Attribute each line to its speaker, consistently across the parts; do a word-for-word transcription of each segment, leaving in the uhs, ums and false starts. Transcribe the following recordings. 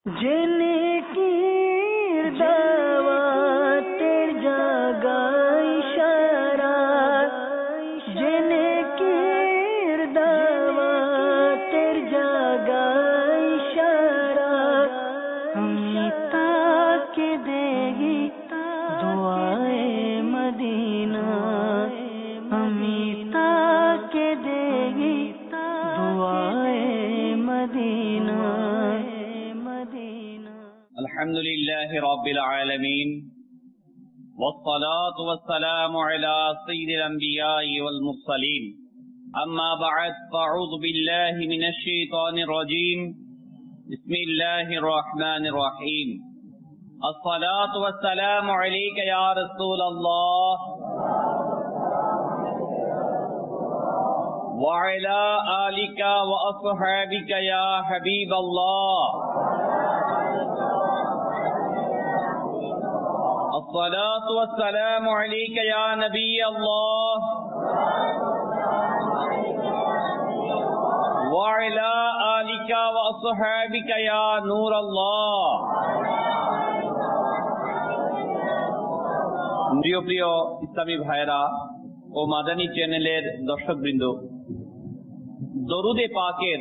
Speaker 1: জেনে কির দাওয়াতের জাগাই সারা, জেনে কির দাওয়াতের জাগাই সারা, আমি তাকে দেগি দোয়ায়ে মদিনা, আমি তাকে দেগি দোয়ায়ে মদিনা।
Speaker 2: الحمد لله رب العالمين والصلاة والسلام على سيد الأنبياء والمرسلين أما بعد فأعوذ بالله من الشيطان الرجيم بسم الله الرحمن الرحيم الصلاة والسلام عليك يا رسول الله وعلى آلك وأصحابك يا حبيب الله الصلاة والسلام عليك يا نبي الله وعلى آلك وأصحابك يا نور الله প্রিয় প্রিয় ইসলামী ভাইরা ও মাদানী চ্যানেলের দর্শকবৃন্দ, দরুদে পাকের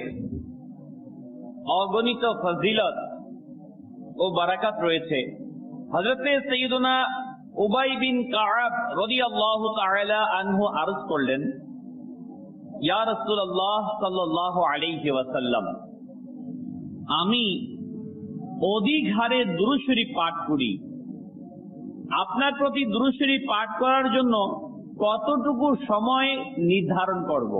Speaker 2: অগণিত ফজিলত ও বারাকাত রয়েছে। হযরতে সাইয়্যিদুনা উবাই বিন কাআব রাদিয়াল্লাহু তাআলা আনহু আরজ করলেন, ইয়া রাসূলুল্লাহ সাল্লাল্লাহু আলাইহি ওয়াসাল্লাম, আমি অধিক হারে দুরূদ শরীফ পাঠ করি, আপনার প্রতি দুরূদ শরীফ পাঠ করার জন্য কতটুকু সময় নির্ধারণ করব?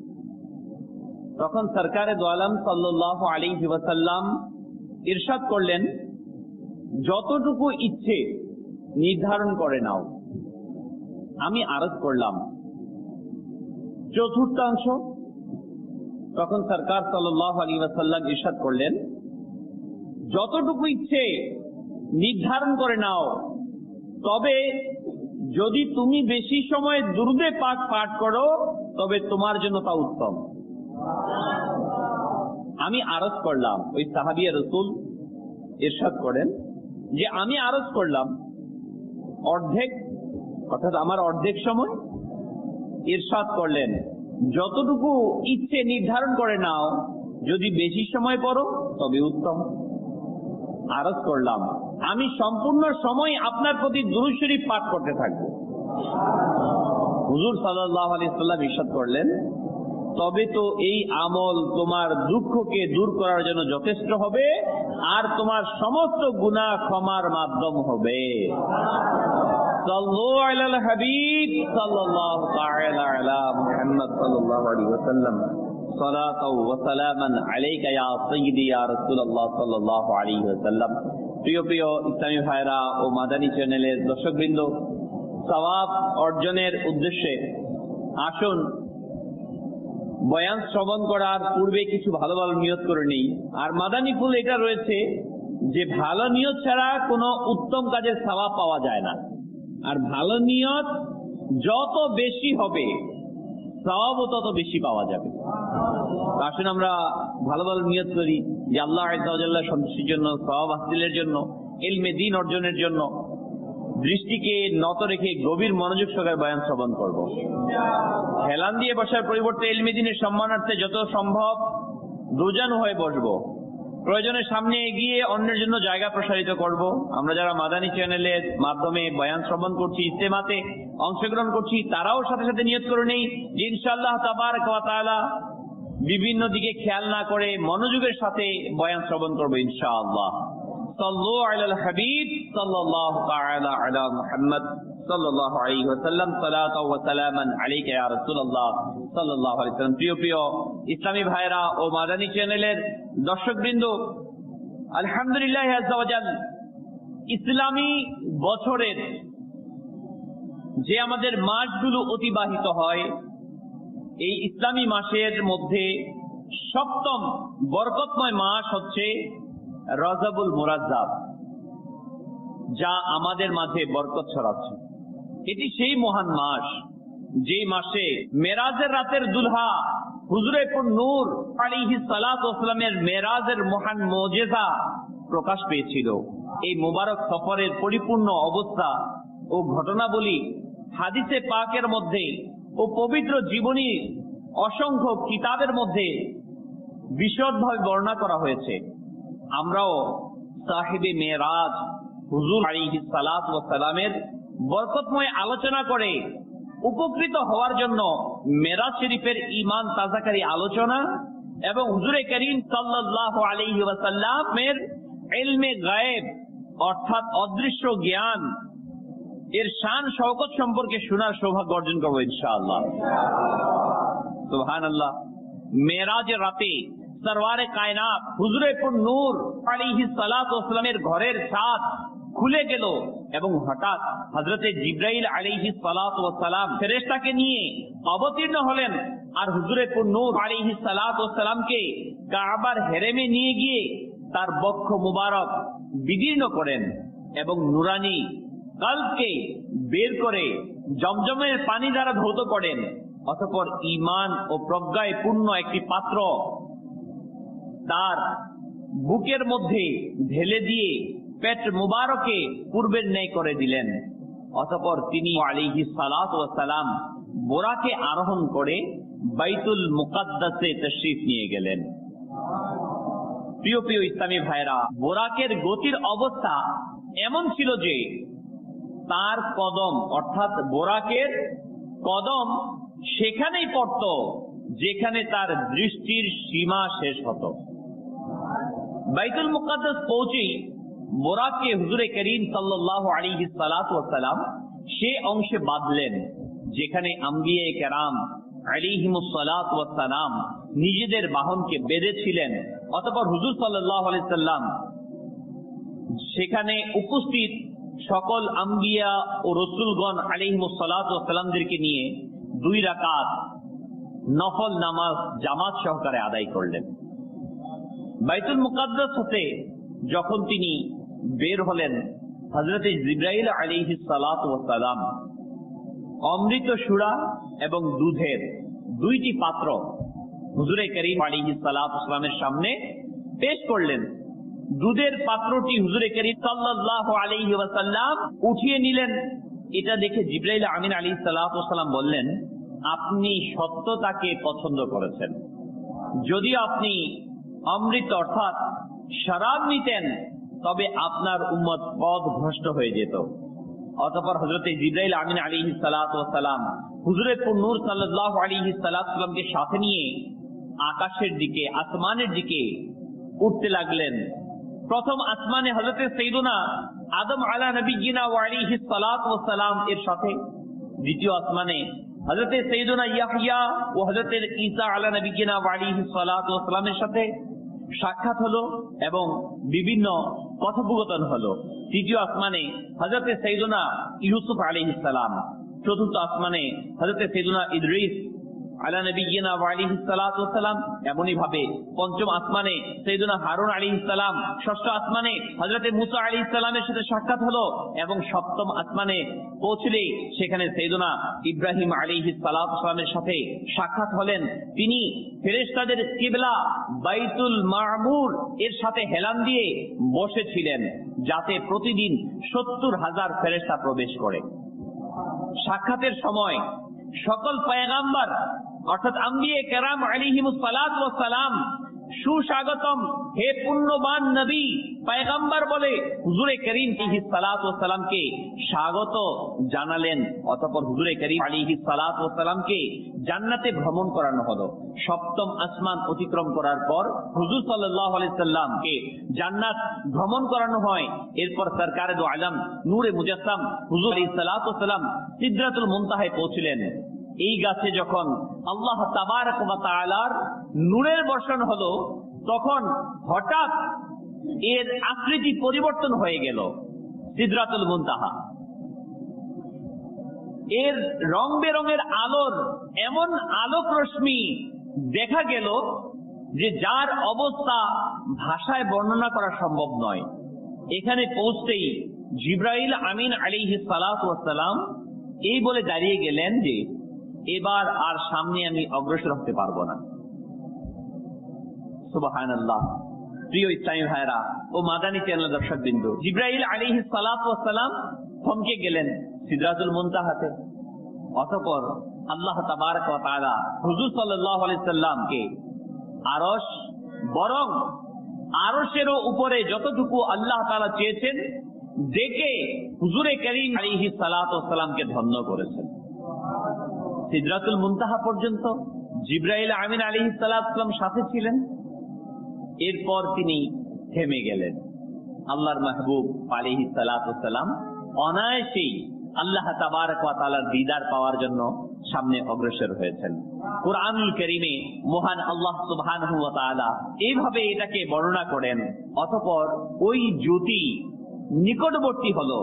Speaker 2: তখন সরকারে দো আলম সাল্লাল্লাহু আলাইহি ওয়াসাল্লাম ইরশাদ করলেন, যতটুকু ইচ্ছে নির্ধারণ করে নাও। আমি আরজ করলাম, চতুর্থাংশ? তখন সরকার সাল্লাল্লাহু আলাইহি ওয়াসাল্লাম ইরশাদ করলেন, যতটুকু ইচ্ছে নির্ধারণ করে নাও, তবে যদি তুমি বেশি সময় দুরূদে পাক পাঠ করো তবে তোমার জন্য তা উত্তম। আমি আরজ করলাম, ওই সাহাবিয়ে রাসূল ইরশাদ করেন যে আমি আরজ করলাম অর্ধেক, অর্থাৎ আমার অর্ধেক সময়। ইরশাদ করলেন, যতটুকু ইচ্ছে নির্ধারণ করে নাও, যদি বেশি সময় পড়ো তবে উত্তম। আরজ করলাম, আমি সম্পূর্ণ সময় আপনার প্রতি দুরূদ শরীফ পাঠ করতে থাকবো। হুজুর সাল্লাল্লাহু আলাইহি ওয়াসাল্লাম ইরশাদ করলেন, তবে তো এই আমল তোমার দুঃখকে দূর করার জন্য যথেষ্ট হবে আর তোমার সমস্ত গুনাহ ক্ষমার মাধ্যম হবে। সাল্লু আলাল হাবিব সাল্লাল্লাহু তাআলা আলা মুহাম্মদ সাল্লাল্লাহু আলাইহি ওয়াসাল্লাম সালাতাও ওয়া সালামান আলাইকা ইয়া সাইয়্যিদি ইয়া রাসূলুল্লাহ সাল্লাল্লাহু আলাইহি ওয়াসাল্লাম। প্রিয় প্রিয় ইসলামী ভাইরা ও মাদানী চ্যানেলের দর্শকবৃন্দ, সওয়াব অর্জনের উদ্দেশ্যে আসুন বয়ান শ্রবণ করার পূর্বে কিছু ভালো ভালো নিয়ত করে নেই। আর মাদানী ফুল এটা রয়েছে যে ভালো নিয়ত ছাড়া কোনো উত্তম কাজের সওয়াব পাওয়া যায় না, আর ভালো নিয়ত যত বেশি হবে সওয়াবও তত বেশি পাওয়া যাবে। আসুন আমরা ভালো ভালো নিয়ত করি যে আল্লাহ আযজা ওয়া জাল্লা সন্তুষ্টির জন্য, সওয়াব হাসিলের জন্য, ইলমে দ্বীন অর্জনের জন্য দৃষ্টিকে নত রেখে গভীর মনোযোগ সহকারে বয়ান শ্রবণ করব। হেলান দিয়ে বসার পরিবর্তে ইলমে দ্বীনের সম্মানার্থে যত সম্ভব দুজান হয়ে বসবো। প্রয়োজনের সামনে এগিয়ে অন্যের জন্য জায়গা প্রসারিত করব। আমরা যারা মাদানী চ্যানেলের মাধ্যমে বয়ান শ্রবণ করছি, ইজতেমাতে অংশগ্রহণ করছি, তারাও সাথে সাথে নিয়ত করে নেই যে ইনশাআল্লাহ তাবারক ওয়া তাআলা বিভিন্ন দিকে খেয়াল না করে মনোযোগের সাথে বয়ান শ্রবণ করবো ইনশাআল্লাহ। সাল্লু আলাল হাবিব সাল্লাল্লাহু তাআলা আলা মুহাম্মদ সাল্লাল্লাহু আলাইহি ওয়াসাল্লাম সালাতাও ওয়া সালামান আলাইকা ইয়া রাসূলুল্লাহ সাল্লাল্লাহু আলাইহি ওয়াসাল্লাম। প্রিয় প্রিয় ইসলামী ভাইরা ও মাদানী চ্যানেলের দর্শকবৃন্দ, আলহামদুলিল্লাহ আযজা ওয়া জাল, ইসলামী বছরের যে আমাদের মাসগুলো অতিবাহিত হয়, এই ইসলামী মাসের মধ্যে সপ্তম বরকতময় মাস হচ্ছে রজবুল মুরাজ্জাব, যা আমাদের মাঝে বরকত ছড়াচ্ছে। এটি সেই মহান মাস যে মাসে মেরাজের রাতের দুলহা হুজুরে পুর নূর আলাইহিস সালাতু ওয়াস সালামের মেরাজের মহান মুজিজা প্রকাশ পেয়েছিল। এই মুবারক সফরের পরিপূর্ণ অবস্থা ও ঘটনাবলী হাদিসে পাকের মধ্যে ও পবিত্র জীবনী অসংখ্য কিতাবের মধ্যে বিশদভাবে বর্ণনা করা হয়েছে। আমরাও সাহিবে মেরাজ হুজুর আলাইহিস সালাতু ওয়াস সালামের বরকতময় আলোচনা করে উপকৃত হওয়ার জন্য মেরাজ শরীফের ঈমান তাজাকারী আলোচনা এবং হুজুরে করিম সাল্লাল্লাহু আলাইহি ওয়াসাল্লামের ইলমে গায়েব অর্থাৎ অদৃশ্য জ্ঞান এর শান শওকত সম্পর্কে শোনার সৌভাগ্য অর্জন করবো ইনশাআল্লাহ। সুবহানাল্লাহ। মেরাজের রাতে সরওয়ারে কায়নাত হুজুরে পুর নূর আলাইহিস সালাতু ওয়াস সালামের ঘরের ছাদ খুলে গেল এবং হঠাৎ হযরতে জিবরাইল আলাইহিস সালাতু ওয়াস সালাম ফেরেশতাকে নিয়ে অবতীর্ণ হলেন আর হুজুরে পুর নূর আলাইহিস সালাতু ওয়াস সালামকে কাবার হেরেমে নিয়ে গিয়ে তার বক্ষ মুবারক বিদীর্ণ করেন এবং নুরানি কলবকে বের করে জমজমের পানি দ্বারা ধৌত করেন। অতঃপর ঈমান ও প্রজ্ঞায় পূর্ণ একটি পাত্র তার বুকের মধ্যে ঢেলে দিয়ে পেট মুবারকে পূর্বের ন্যায় করে দিলেন। অতঃপর তিনি আলাইহিস সালাতু ওয়াস সালাম বোরাকে আরোহণ করে বাইতুল মুকাদ্দাসে তাশরীফ নিয়ে গেলেন। প্রিয় প্রিয় ইসলামী ভাইরা, বোরাকের গতির অবস্থা এমন ছিল যে তার কদম অর্থাৎ বোরাকের কদম সেখানেই পড়ত যেখানে তার দৃষ্টির সীমা শেষ হতো। বাইতুল মুকাদ্দাস পৌঁছেই বোরাককে হুজুরে করিম সাল্লাল্লাহু আলাইহি সাল্লাতু ওয়াস সালাম সে অংশে বাঁধলেন যেখানে আম্বিয়ে কেরাম আলাইহিমুস সালাতু ওয়াস সালাম নিজেদের বাহনকে বেঁধেছিলেন। অতঃপর হুজুর সাল্লাল্লাহু আলাইহি সাল্লাম সেখানে উপস্থিত সকল আম্বিয়া ও রসুলগণ আলাইহিমুস সালাতু ওয়াস সালামদেরকে নিয়ে দুই রাকাত নফল নামাজ জামাত সহকারে আদায় করলেন। বাইতুল মুকাদ্দাস হতে যখন তিনি বের হলেন, হযরতে জিবরাইল আলাইহিস সালাতু ওয়াস সালাম অমৃত সুরা এবং দুধের দুইটি পাত্র হুজুরে করিম আলাইহিস সালাতু ওয়াস সালামের সামনে পেশ করলেন। দুধের পাত্রটি হুজুরে করিম সাল্লাল্লাহু আলাইহি ওয়াসাল্লাম উঠিয়ে নিলেন। এটা দেখে জিবরাইল আমিন আলাইহিস সালাতু ওয়াস সালাম বললেন, আপনি সত্যতাকে পছন্দ করেছেন। যদি আপনি অমৃত অর্থাৎ শরাব নিতেন তবে আপনার উম্মত পথ ভ্রষ্ট হয়ে যেত। অতঃপর হযরতে জিবরাইল আমিন আলাইহিস সালাতু ওয়াস সালাম হুজুরে পুর নূর সাল্লাল্লাহু আলাইহি সাল্লামকে সাথে নিয়ে আকাশের দিকে আসমানের দিকে উঠতে লাগলেন। প্রথম আসমানে হযরতে সাইয়্যিদুনা আদম আলা নবিয়িনা ওয়া আলাইহিস সালাতু ওয়াস সালাম এর সাথে, দ্বিতীয় আসমানে হযরতে সাইয়্যিদুনা ইয়াহইয়া ও হযরতে ঈসা আলা নবিয়িনা ওয়া আলাইহিস সালাতু ওয়াস সালামের সাথে সাক্ষাৎ হলো এবং বিভিন্ন কথোপকথন হলো। তৃতীয় আসমানে হযরতে সাইয়্যিদুনা ইউসুফ আলাইহিস সালাম, চতুর্থ আসমানে হযরতে সাইয়্যিদুনা ইদ্রিস আলা নবিয়িনা ওয়া আলাইহিস সালাতু ওয়াস সালাম, এমনি ভাবে পঞ্চম আসমানে সাইয়্যিদুনা হারুন আলাইহিস সালাম, ষষ্ঠ আসমানে হযরতে মুসা আলাইহিস সালামের সাথে সাক্ষাৎ হলো এবং সপ্তম আসমানে পৌঁছলে সেখানে সাইয়্যিদুনা ইব্রাহিম আলাইহিস সালাতু ওয়াস সালামের সাথে সাক্ষাৎ হলেন। তিনি ফেরেশতাদের কিবলা বাইতুল মামুর এর সাথে হেলান দিয়ে বসেছিলেন যাতে প্রতিদিন সত্তর হাজার ফেরেশতা প্রবেশ করে। সাক্ষাতের সময় সকল পয়গাম্বর অর্থাৎ আম্বিয়ে কেরাম আলাইহিমুস সালাতু ওয়াস সালাম সুস্বাগতম, হে পুণ্যবান নবী পয়গাম্বর বলে হুজুরে করিম আলাইহিস সালাতু ওয়াস সালামকে স্বাগত জানালেন। অতঃপর হুজুরে করিম আলাইহিস সালাতু ওয়াস সালামকে জান্নাতে ভ্রমণ করানো হলো। সপ্তম আসমান অতিক্রম করার পর হুজুর সাল্লাল্লাহু আলাইহি সাল্লামকে জান্নাত ভ্রমণ করানো হয়। এরপর সরকারে দো আলম নূরে মুজাসসাম হুজুর আলাইহিস সালাতু ওয়াস সালাম সিদরাতুল মুনতাহায় পৌঁছলেন। এই গাছে যখন আল্লাহ তাবারক ওয়া তাআলার নূরের বর্ষণ হলো তখন হঠাৎ এর আকৃতি পরিবর্তন হয়ে গেল। সিদরাতুল মুনতাহা এর রং বেরঙের আলোর এমন আলোক রশ্মি দেখা গেল যে যার অবস্থা ভাষায় বর্ণনা করা সম্ভব নয়। এখানে পৌঁছতেই জিবরাইল আমিন আলাইহিস সালাতু ওয়াস সালাম এই বলে দাঁড়িয়ে গেলেন যে এবার আর সামনে আমি অগ্রসর হতে পারবো না। সুবহানাল্লাহ। প্রিয় ইসলামী ভাইরা ও মাদানী চ্যানেল দর্শক বিন্দু, জিবরাইল আলাইহিস সালাতু ওয়াস সালাম থমকে গেলেন সিদরাতুল মুনতাহাতে। অতঃপর আল্লাহ তাবারক ওয়া তাআলা হুজুর সাল্লাল্লাহু আলাইহি সাল্লামকে আরশ, বরং আরশেরও উপরে যতটুকু আল্লাহ তাআলা চেয়েছেন দেখে হুজুরে করিম আলাইহিস সালাতু ওয়াস সালামকে ধন্য করেছেন। সিদরাতুল মুনতাহা পর্যন্ত জিবরাইল আমিন আলাইহিস সালাতু ওয়াস সালাম সাথে ছিলেন। এরপর তিনি থেমে গেলেন। আল্লাহর মাহবুব আলাইহিস সালাতু ওয়াস সালাম অনায়াসেই আল্লাহ তাবারক ওয়া তাআলার দিদার পাওয়ার জন্য সামনে অগ্রসর হয়েছেন। কুরআনুল কারীমে মহান আল্লাহ সুবহানাহু ওয়া তাআলা এইভাবে এটাকে বর্ণনা করেন, অতঃপর ওই জ্যোতি নিকটবর্তী হলো,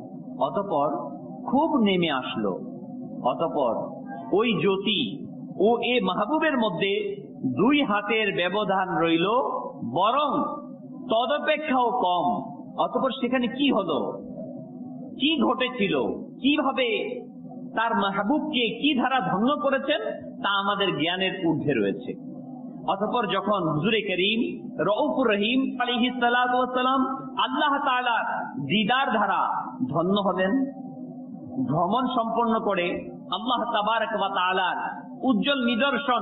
Speaker 2: অতঃপর খুব নেমে আসলো, অতঃপর ওই জ্যোতি ও এ মাহবুবের মধ্যে দুই হাতের ব্যবধান রইল, বরং তদপেক্ষাও কম। অতঃপর সেখানে কি হলো, কি ঘটেছিল, কিভাবে তার মাহবুবকে কি ধারা ধন্য করেছেন তা আমাদের জ্ঞানের ঊর্ধ্বে রয়েছে। অতঃপর যখন হুজুরে করিম রউফুর রহিম আলাইহিস সালাতু ওয়াস সালাম আল্লাহ তাআলার দিদার ধারা ধন্য হলেন, ভ্রমণ সম্পন্ন করে আল্লাহ তাবারক ওয়া তাআলার উজ্জ্বল নিদর্শন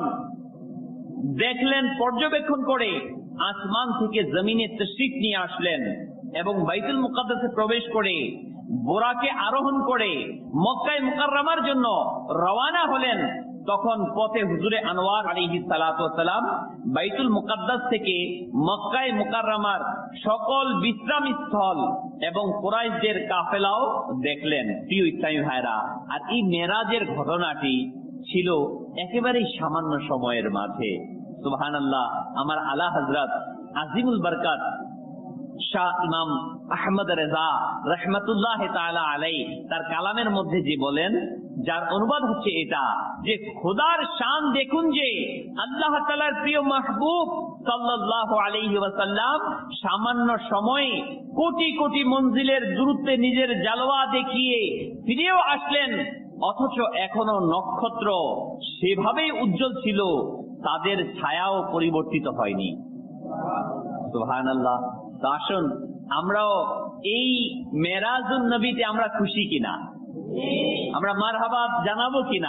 Speaker 2: দেখলেন, পর্যবেক্ষণ করে আসমান থেকে জমিনে তশরিফ নিয়ে আসলেন এবং বাইতুল মুকাদ্দাসে প্রবেশ করে বোরাকে আরোহণ করে মক্কায় মুকাররমার জন্য রওয়ানা হলেন। তখন পথে হুজুরে আনোয়ার আলাইহিস সালাতু ওয়াস সালাম বাইতুল মুকাদ্দাস থেকে মক্কায় মুকাররমার সকল বিশ্রাম স্থল এবং কুরাইশদের কাফেলাও দেখলেন। প্রিয় ইসলামী ভাইরা, আর এই মেরাজের ঘটনাটি ছিল একেবারেই সামান্য সময়ের মাঝে। সুবহানাল্লাহ। আমার আলা হযরত আজিমুল বরকত শাহ ইমাম আহমদ রেজা রহমতুল্লাহ তাআলা আলাইহি তার কালামের মধ্যে যে বলেন, যার অনুবাদ হচ্ছে এটা, যে খোদার শান দেখুন যে আল্লাহ তাআলার প্রিয় মাহবুব সাল্লাল্লাহু আলাইহি ওয়াসাল্লাম সামান্য সময়ে কোটি কোটি মঞ্জিলের দূরত্বে নিজের জালওয়া দেখিয়ে ফিরেও আসলেন, অথচ এখনো নক্ষত্র সেভাবেই উজ্জ্বল ছিল, তাদের ছায়াও পরিবর্তিত হয়নি। সুবহানাল্লাহ। তো আসুন আমরাও এই মেরাজুন নবীতে আমরা খুশি কিনা, আমরা মারহাবা জানাবো কিনা?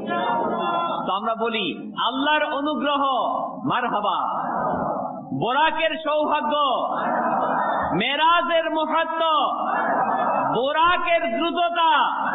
Speaker 2: তো আমরা বলি আল্লাহর অনুগ্রহ মারহাবা, বোরাকের সৌভাগ্য, মেরাজের মুহাত্ত, বোরাকের দ্রুততা,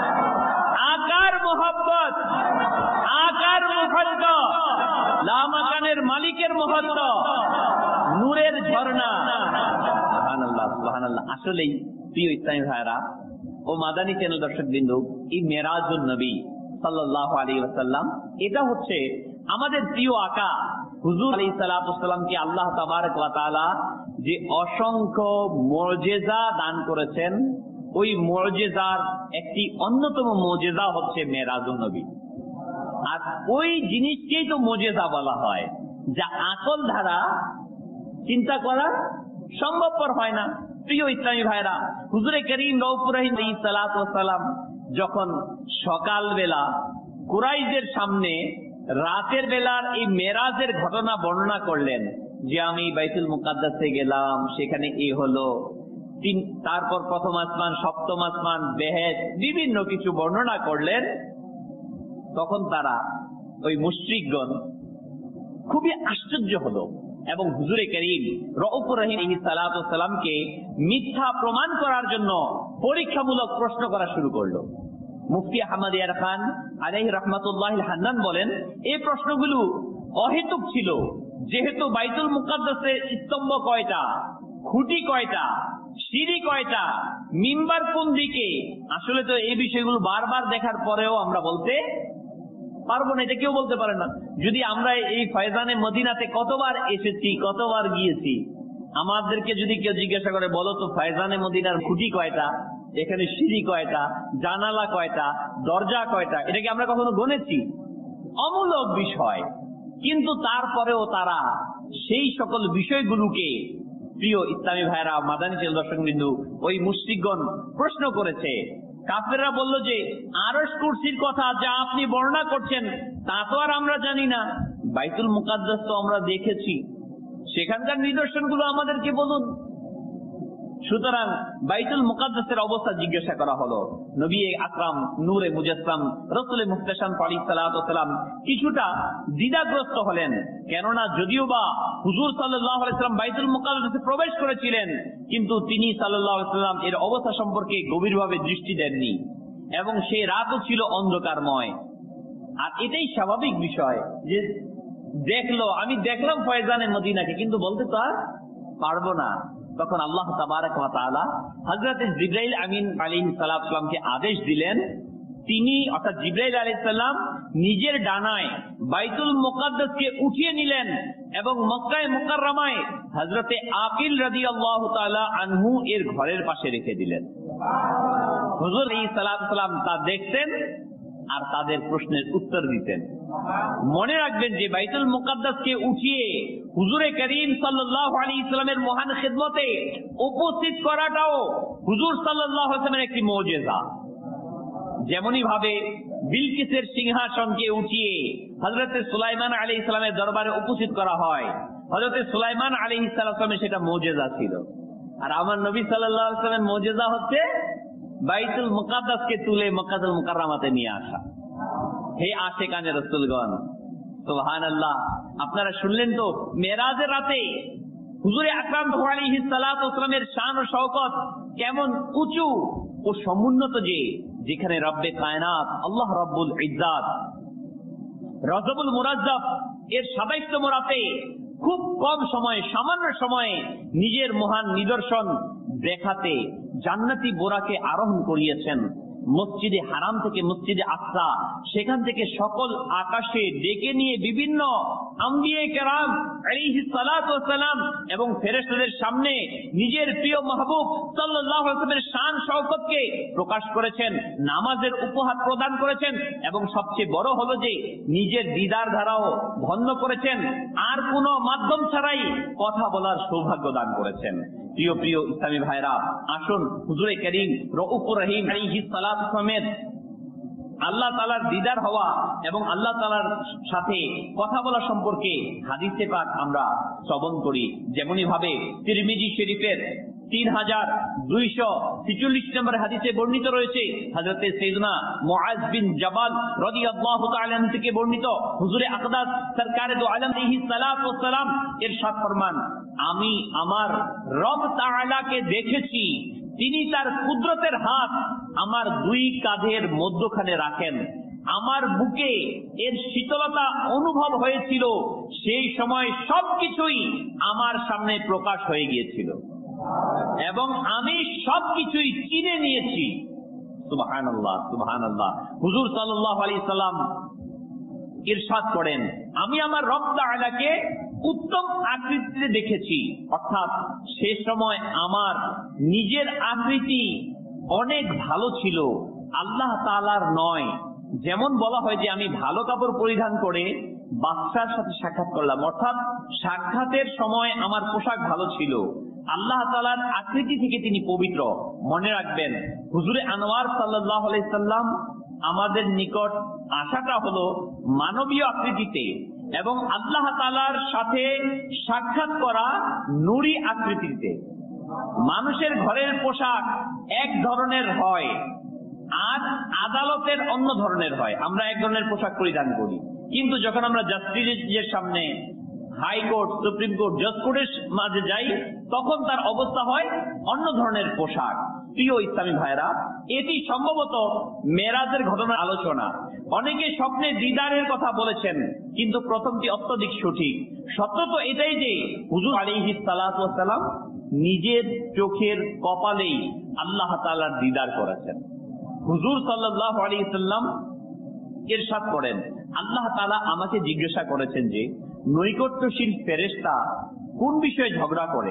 Speaker 2: আকার মুহাব্বত, আকার মুহাত্ত, লামাকানের মালিকের মুহাত্ত, নূরের ঝর্ণা। সুবহানাল্লাহ, সুবহানাল্লাহ। আসলেই প্রিয় ইসলামী ভাইরা ও মাদানী চ্যানেল দর্শক বিন্দু, এই মেরাজুন নবী সাল্লাল্লাহু আলাইহি ওয়াসাল্লাম এটা হচ্ছে আমাদের প্রিয় আকা হুজুর আলাইহিস সালাতু ওয়াস সালামকে আল্লাহ তাবারক ওয়া তাআলা যে অসংখ্য মুজিজা দান করেছেন, ওই মুজিজার একটি অন্যতম মুজিজা হচ্ছে মেরাজুন নবী। আর ওই জিনিসকেই তো মুজিজা বলা হয়, যা আকল ধারা চিন্তা করা সম্ভবপর হয় না। প্রিয় ইসলামী ভাইরা, হুজুরে করিম রউফুর রহিম আলাইহিস সালাতু ওয়াস সালাম যখন সকালবেলা কুরাইশদের সামনে রাতের বেলার এই মেরাজের ঘটনা বর্ণনা করলেন, যে আমি বাইতুল মুকাদ্দাসে গেলাম, সেখানে এ হলো, তিন তারপর প্রথম আসমান, সপ্তম আসমান, বেহেশত, বিভিন্ন কিছু বর্ণনা করলেন, তখন তারা ওই মুশরিকগণ খুবই আশ্চর্য হলো এবং হুজুরে করিম রউফুর রহিম আলাইহিস সালাতু ওয়াস সালামকে মিথ্যা প্রমাণ করার জন্য পরীক্ষামূলক প্রশ্ন করা শুরু করলো। মুফতি আহমদ ইয়ার খান আলাইহি রাহমাতুল্লাহিল হান্নান বলেন, এই প্রশ্নগুলো অহেতুক ছিল, যেহেতু বাইতুল মুকাদ্দাসের স্তম্ভ কয়টা, খুঁটি কয়টা, সিঁড়ি কয়টা, মিম্বার কোন দিকে, আসলে তো এই বিষয়গুলো বারবার দেখার পরেও আমরা বলতে পারবো না, এটা কেউ বলতে পারে না। যদি আমরা এই ফয়জানে মদিনাতে কতবার এসেছি, কতবার গিয়েছি, আমাদেরকে যদি কেউ জিজ্ঞাসা করে, বলো তো ফয়জানে মদিনার খুঁটি কয়টা, এখানে সিঁড়ি কয়টা, জানালা কয়টা, দরজা কয়টা, এটা কি আমরা কখনো গণেছি? অমূলক বিষয়। কিন্তু তারপরেও তারা সেই সকল বিষয়গুলোকে, প্রিয় ইসলামী ভাইরা, মাদানী চ্যানেল দর্শক বিন্দু, ওই মুশরিকগণ প্রশ্ন করেছে। কাফেররা বলল যে আরশ কুরসির কথা যা আপনি বর্ণনা করছেন তা তো আর আমরা জানি না, বাইতুল মুকাদ্দাস তো আমরা দেখেছি, সেখানকার নিদর্শনগুলো আমাদেরকে বলুন। সুতরাং বাইতুল মুকাদ্দাসের অবস্থা জিজ্ঞাসা করা হলো। নবী আকরাম নূরে মুজাসসাম রাসূলে মুহতাশাম আলাইহিস সালাতু ওয়াস সালাম কিছুটা দ্বিধাগ্রস্ত হলেন, কেননা যদিও বা হুজুর সাল্লাল্লাহু আলাইহি ওয়াসাল্লাম বাইতুল মুকাদ্দাসে প্রবেশ করেছিলেন, কিন্তু তিনি সাল্লাল্লাহু আলাইহি ওয়াসাল্লাম এর অবস্থা সম্পর্কে গভীরভাবে দৃষ্টি দেননি, এবং সেই রাতও ছিল অন্ধকারময়। আর এটাই স্বাভাবিক বিষয় যে দেখলো, আমি দেখলাম ফয়জানে মদিনাকে, কিন্তু বলতে তো আর পারবো না। তখন আল্লাহ তাবারক ওয়া তাআলা হযরত জিবরাইল আমিন আলাইহিস সালামকে আদেশ দিলেন, তিনি অর্থাৎ জিবরাইল আলাইহিস সালাম নিজের ডানায় বাইতুল মুকাদ্দাসকে উঠিয়ে নিলেন এবং মক্কায়ে মুকাররমায় হযরত আকিল রাদিয়াল্লাহু তাআলা আনহু এর ঘরের পাশে রেখে দিলেন। হুজুর আলাইহিস সালাম তা দেখতেন আর তাদের প্রশ্নের উত্তর দিতেন। মনে রাখবেন যে বাইতুল মুকাদ্দাসকে উঠিয়ে হুজুরে করিম সাল্লাল্লাহু আলাইহি ওয়াসাল্লামের মহান খিদমতে উপস্থিত করাটাও হুজুর সাল্লাল্লাহু আলাইহি ওয়াসাল্লামের একটি মুজিজা। যেমনই ভাবে বিলকিসের সিংহাসনকে উঠিয়ে হযরত সুলাইমান আলাইহিস সালামের দরবারে উপস্থিত করা হয়, হযরত সুলাইমান আলাইহিস সালামের সেটা মুজিজা ছিল। আর আমার নবী সাল্লাল্লাহু আলাইহি ওয়াসাল্লামের মুজিজা হচ্ছে বাইতুল মুকাদ্দাসকে তুলে মক্কাতুল মুকাররমাতে নিয়ে আসা। হে আশিকানে রাসূলগণ, সুবহানাল্লাহ, আপনারা শুনলেন তো মেরাজের রাতে হুজুরে আকরাম আলাইহিস সালাতু ওয়াস সালামের শান ও শওকত কেমন উঁচু ও সমুন্নত, যে যেখানে রব্বে কায়নাত আল্লাহ রব্বুল ইজ্জাত রজবুল মুরাজ্জাব এর সাতাইশতম রাতে খুব কম সময়ে, সামান্য সময়ে নিজের মহান নিদর্শন দেখাতে জান্নাতি বোরাকে আরোহণ করিয়েছেন মসজিদে হারাম থেকে মসজিদে আকসা, সেখান থেকে সকল আকাশে ডেকে নিয়ে বিভিন্ন আম্বিয়ে কেরাম আলাইহিস সালাতু ওয়াস সালাম এবং ফেরেশতাদের সামনে নিজের প্রিয় মাহবুব সাল্লাল্লাহু আলাইহি ওয়াসাল্লামের শান শওকতকে প্রকাশ করেছেন, নামাজের উপহার প্রদান করেছেন, এবং সবচেয়ে বড় হলো যে নিজের দিদার ধারাও ধন্য করেছেন, আর কোনো মাধ্যম ছাড়াই কথা বলার সৌভাগ্য দান করেছেন। প্রিয় প্রিয় ইসলামী ভাইরা, আসুন হুজুরে করিম রউফুর রহিম আলাইহিস সালাতু ওয়াস সালামের আল্লাহ তাআলার দিদার হওয়া এবং আল্লাহ তাআলার সাথে কথা বলা সম্পর্কে হাদিসে পাক আমরা শ্রবণ করি। যেমনি ভাবে তিরমিজি শরীফের তিন হাজার দুইশো ছিচল্লিশ নম্বর হাদিসে বর্ণিত রয়েছে, হযরত সাইয়্যিদনা মুআজ বিন জাবাল রাদিয়াল্লাহু তাআলা আনহু থেকে বর্ণিত, হুজুরে আকদাস সরকারে দো আলম আলাইহিস সালাতু ওয়াস সালাম ইরশাদ ফরমান, আমি আমার রব তাআলাকে দেখেছি, তিনি তার কুদরতের হাত আমার দুই কাঁধের মধ্যখানে রাখেন, আমার বুকে এর শীতলতা অনুভব হয়েছিল, সেই সময় সবকিছুই আমার সামনে প্রকাশ হয়ে গিয়েছিল এবং আমি সবকিছুই চিনে নিয়েছি। সুবহানাল্লাহ, সুবহানাল্লাহ। হুজুর সাল্লাল্লাহু আলাইহি সাল্লাম ইরশাদ করেন, আমি আমার রব তাআলাকে উত্তম আকৃতিতে দেখেছি, অর্থাৎ সে সময় আমার নিজের আকৃতি অনেক ভালো ছিল, আল্লাহ তাআলার নয়। যেমন বলা হয় যে আমি ভালো কাপড় পরিধান করে বাদশার সাথে সাক্ষাৎ করলাম, অর্থাৎ সাক্ষাতের সময় আমার পোশাক ভালো ছিল, আল্লাহ তাআলার আকৃতি থেকে তিনি পবিত্র। মনে রাখবেন, হুজুরে আনোয়ার সাল্লাল্লাহু আলাইহি সাল্লাম আমাদের নিকট আসাটা হলো মানবীয় আকৃতিতে, এবং আল্লাহ তাআলার সাথে সাক্ষাৎ করা নূরি আকৃতিতে। মানুষের ঘরের পোশাক এক ধরনের হয় আর আদালতের অন্য ধরনের হয়। আমরা এক ধরনের পোশাক পরিধান করি, কিন্তু যখন আমরা জাস্টিসের সামনে, হাইকোর্ট, সুপ্রিম কোর্ট, জজ কোর্টের মাঝে যাই, তখন তার অবস্থা হয় অন্য ধরনের পোশাক। প্রিয় ইসলামী ভাইরা, এটি সম্ভবত মেরাজের ঘটনার আলোচনা। অনেকে স্বপ্নে দিদারের কথা বলেছেন, কিন্তু প্রথমটি অত্যধিক সঠিক। সত্য তো এটাই যে হুজুর আলাইহিস সালাতু ওয়াস সালাম নিজের চোখের কপালেই আল্লাহ তাআলার দিদার করেছেন। হুজুর সাল্লাল্লাহু আলাইহি সাল্লাম ইরশাদ করেন, আল্লাহ তাআলা আমাকে জিজ্ঞাসা করেছেন যে নৈকট্যশীল ফেরেশতা কোন বিষয়ে ঝগড়া করে,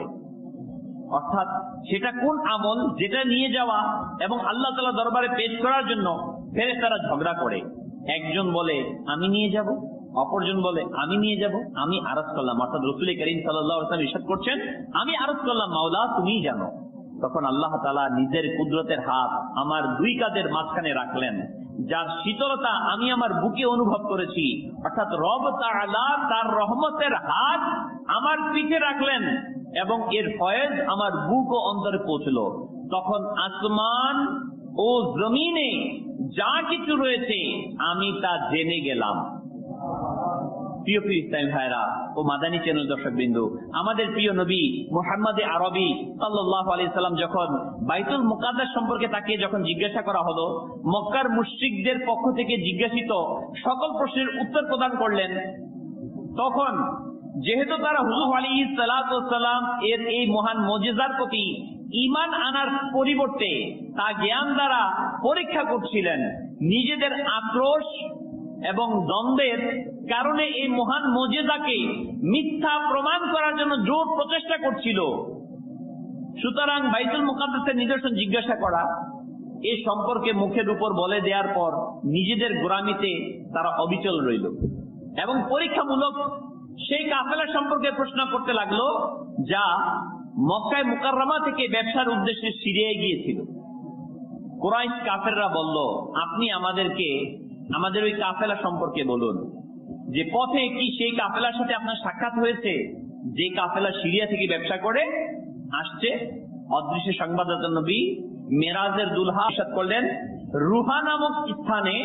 Speaker 2: অর্থাৎ সেটা কোন আমল যেটা নিয়ে যাওয়া এবং আল্লাহ তাআলা দরবারে পেশ করার জন্য ফেরেশতারা ঝগড়া করে। একজন বলে আমি নিয়ে যাব, অপরজন বলে আমি নিয়ে যাব, আমি আরজ করলাম, অর্থাৎ রাসূল করিম সাল্লাল্লাহু আলাইহি ওয়াসাল্লাম ইরশাদ করছেন, আমি আরজ করলাম মাওলা তুমিই জানো। তখন আল্লাহ তাআলা নিজের কুদরতের হাত আমার দুই কাঁধের মাঝখানে রাখলেন, যার শীতলতা আমি আমার বুকে অনুভব করেছি, অর্থাৎ রব তাআলা তার রহমতের হাত আমার পিঠে রাখলেন এবং এর ফয়েজ আমার বুক ও অন্তরে পৌঁছল। তখন আসমান ও জমিনে যা কিছু রয়েছে আমি তা জেনে গেলাম। প্রিয় প্রিয় ইসলামী ভাইরা ও মাদানী চ্যানেল দর্শক বিন্দু, আমাদের প্রিয় নবী মুহাম্মদ আরবি সাল্লাল্লাহু আলাইহি সাল্লাম যখন বাইতুল মুকাদ্দাস সম্পর্কে তাকে যখন জিজ্ঞাসা করা হলো, মক্কার মুশরিকদের পক্ষ থেকে জিজ্ঞাসিত সকল প্রশ্নের উত্তর প্রদান করলেন। তখন যেহেতু তারা হুজুর আলাইহিস সালাতু ওয়াস সালাম এর এই মহান মুজিজার প্রতি ঈমান আনার পরিবর্তে তা জ্ঞান দ্বারা পরীক্ষা করছিলেন, নিজেদের আক্রোশ এবং দ্বন্দ্বের কারণে এই মহান মুজিজাকে মিথ্যা প্রমাণ করার জন্য জোর প্রচেষ্টা করছিল। সুতরাং বাইতুল মুকাদ্দাসের নিদর্শন জিজ্ঞাসা করা এ সম্পর্কে মুখের উপর বলে দেওয়ার পর নিজেদের গোলামিতে তারা অবিচল রইল এবং পরীক্ষামূলক সেই কাফেলা সম্পর্কে প্রশ্ন করতে লাগলো যা মক্কায় মুকাররমা থেকে ব্যবসার উদ্দেশ্যে সিরিয়ায় গিয়েছিল। কুরাইশ কাফেররা বলল, আপনি আমাদেরকে আমাদের ওই কাফেলা সম্পর্কে বলুন, যে পথে কি সেই কাফেলার সাথে আপনার সাক্ষাৎ হয়েছে যে কাফেলা সিরিয়া থেকে ব্যবসা করে আসছে? অদৃশ্য সংবাদদাতা নবী মেরাজের দুলহা ইরশাদ করলেন, রুহা নামক স্থানে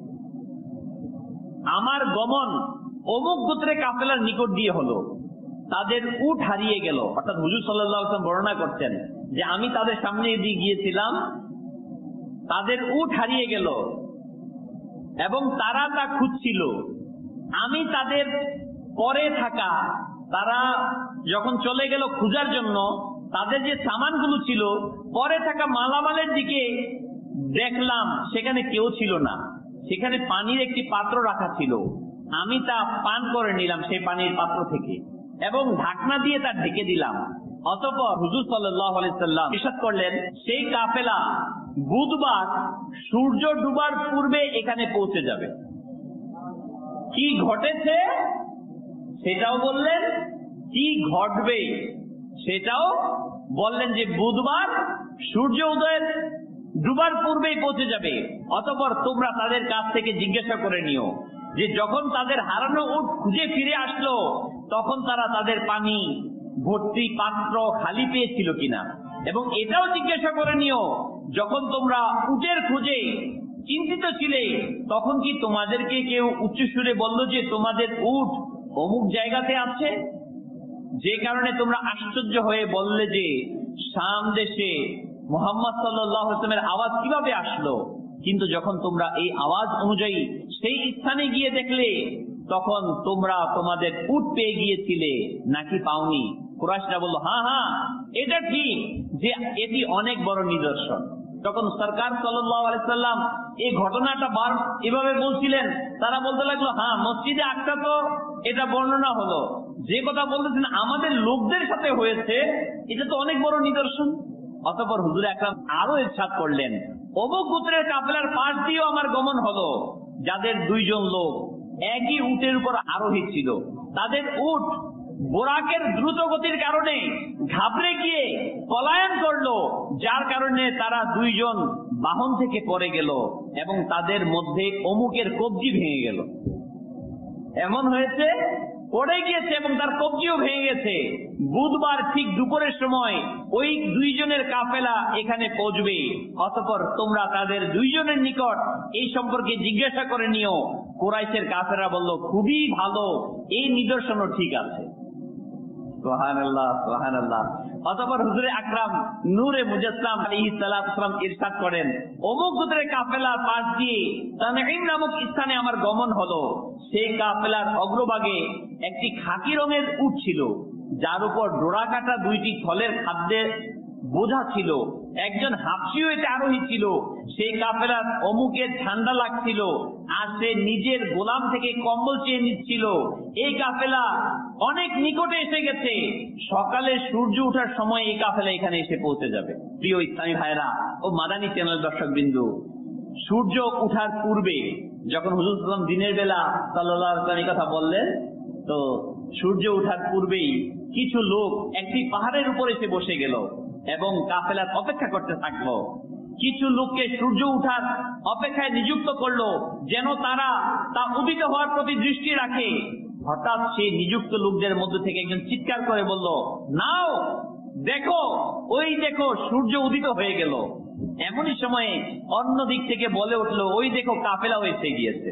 Speaker 2: আমার গমন অমুক গোত্রের কাফেলার নিকট দিয়ে হলো, তাদের উট হারিয়ে গেল। অর্থাৎ হুজুর সাল্লাল্লাহু আলাইহি ওয়াসাল্লাম বর্ণনা করছেন যে আমি তাদের সামনে দিয়ে গিয়েছিলাম, তাদের উট হারিয়ে গেল এবং তারা তা খুঁজছিল। আমি তাদের পরে থাকা, তারা যখন চলে গেল খোঁজার জন্য, তাদের যে সামানগুলো ছিল পরে থাকা মালামালের দিকে দেখলাম সেখানে কেউ ছিল না, সেখানে পানির একটি পাত্র রাখা ছিল। আমি তা পান করে নিলাম সেই পানির পাত্র থেকে এবং ঢাকনা দিয়ে তা ঢেকে দিলাম। অতঃপর হুজুর সাল্লাল্লাহু আলাইহি সাল্লাম ইরশাদ করলেন, সেই কাফেলা বুধবার সূর্য ডুবার পূর্বে এখানে পৌঁছে যাবে। কি ঘটেছে সেটাও বললেন, কি ঘটবে সেটাও বললেন, যে বুধবার সূর্য উদয়ের ডুবার পূর্বেই পৌঁছে যাবে। অতঃপর তোমরা তাদের কাছ থেকে জিজ্ঞাসা করে নিও যে যখন তাদের হারানো উট খুঁজে ফিরে আসলো তখন তারা তাদের পানি ভর্তি পাত্র খালি পেয়েছিল কিনা, এবং এটাও জিজ্ঞাসা করে নিও যখন তোমরা উটের খোঁজে চিন্তিত ছিলে তখন কি তোমাদেরকে কেউ উচ্চ সুরে বলল যে তোমাদের উট অমুক জায়গাতে আছে, যে কারণে তোমরা আশ্চর্য হয়ে বললে যে শাম দেশে মুহাম্মদ সাল্লাল্লাহু আলাইহি ওয়াসাল্লামের আওয়াজ কিভাবে আসলো? কিন্তু যখন তোমরা এই আওয়াজ অনুযায়ী সেই স্থানে গিয়ে দেখলে তখন তোমরা তোমাদের উট পেয়ে গিয়েছিলে নাকি পাওনি? কুরাইশরা বলল, হ্যাঁ হ্যাঁ এটা ঠিক যে এটি অনেক বড় নিদর্শন। তখন সরকার সাল্লাল্লাহু আলাইহি সাল্লাম এই ঘটনাটা বার এভাবে বলছিলেন, তারা বলতে লাগলো, হ্যাঁ মসজিদে আকসা তো এটা বর্ণনা হলো, যে কথা বলতেছেন আমাদের লোকদের সাথে হয়েছে এটা তো অনেক বড় নিদর্শন। অতঃপর হুজুর আকরাম আরো ইরশাদ করলেন, অমুক গোত্রের কাফেলার পাশ দিয়েও আমার গমন হলো, যাদের দুইজন লোক একই উটের উপর আরোহী ছিল, তাদের উট বোরাকের দ্রুত গতির কারণে ঘাবড়ে গিয়ে পলায়ন করলো, যার কারণে তারা দুইজন বাহন থেকে পড়ে গেল এবং তাদের মধ্যে অমুকের কবজি ভেঙে গেল। এমন হয়েছে পড়ে গিয়েছে এবং তার কবজিও ভেঙে গেছে। বুধবার ঠিক দুপুরের সময় ওই দুইজনের কাফেলা এখানে পৌঁছবে। অতঃপর তোমরা তাদের দুইজনের নিকট এই সম্পর্কে জিজ্ঞাসা করে নিও। কুরাইশের কাফেররা বলল, খুবই ভালো, এই নিদর্শনও ঠিক আছে। সুবহানাল্লাহ, সুবহানাল্লাহ। অতঃপর হুজুরে আকরাম নূরে মুজাসসাম আলাইহিস সালাম ইরশাদ করেন, অমুক গোত্রের কাফেলার পাশ দিয়ে তানঈম নামক স্থানে আমার গমন হলো। সেই কাফেলার অগ্রভাগে একটি খাকি রঙের উট ছিল, যার উপর ডোরা কাটা দুইটি ফলের খাদ্যের বোঝা ছিল। একজন হাবশীও এতে আরোহী ছিল। সেই কাফেলার অমুকের ঠান্ডা লাগছিল আর সে নিজের গোলাম থেকে কম্বল চেয়ে নিচ্ছিল। এই কাফেলা অনেক নিকটে এসে গেছে, সকালে সূর্য ওঠার সময় এই কাফেলা এখানে এসে পৌঁছে যাবে। প্রিয় ইসলামী ভাইরা ও মাদানী চ্যানেল দর্শক বিন্দু, সূর্য ওঠার পূর্বে যখন হুজুর সাল্লাল্লাহু আলাইহি ওয়াসাল্লাম দিনের বেলা সাল্লাল্লাহু আলাইহি ওয়াসাল্লাম কথা বললেন, তো সূর্য ওঠার পূর্বেই কিছু লোক একটি পাহাড়ের উপর এসে বসে গেল এবং কাফেলার অপেক্ষা করতে থাকলো। কিছু লোককে সূর্য উঠার অপেক্ষায় নিযুক্ত করলো যেন তারা তা উদিত হওয়ার প্রতি দৃষ্টি রাখে। হঠাৎ সেই নিযুক্ত লোকদের মধ্যে থেকে একজন চিৎকার করে বলল, নাও দেখো, ওই দেখো সূর্য উদিত হয়ে গেল। এমনই সময়ে অন্য দিক থেকে বলে উঠলো, ওই দেখো কাফেলা এসে গিয়েছে।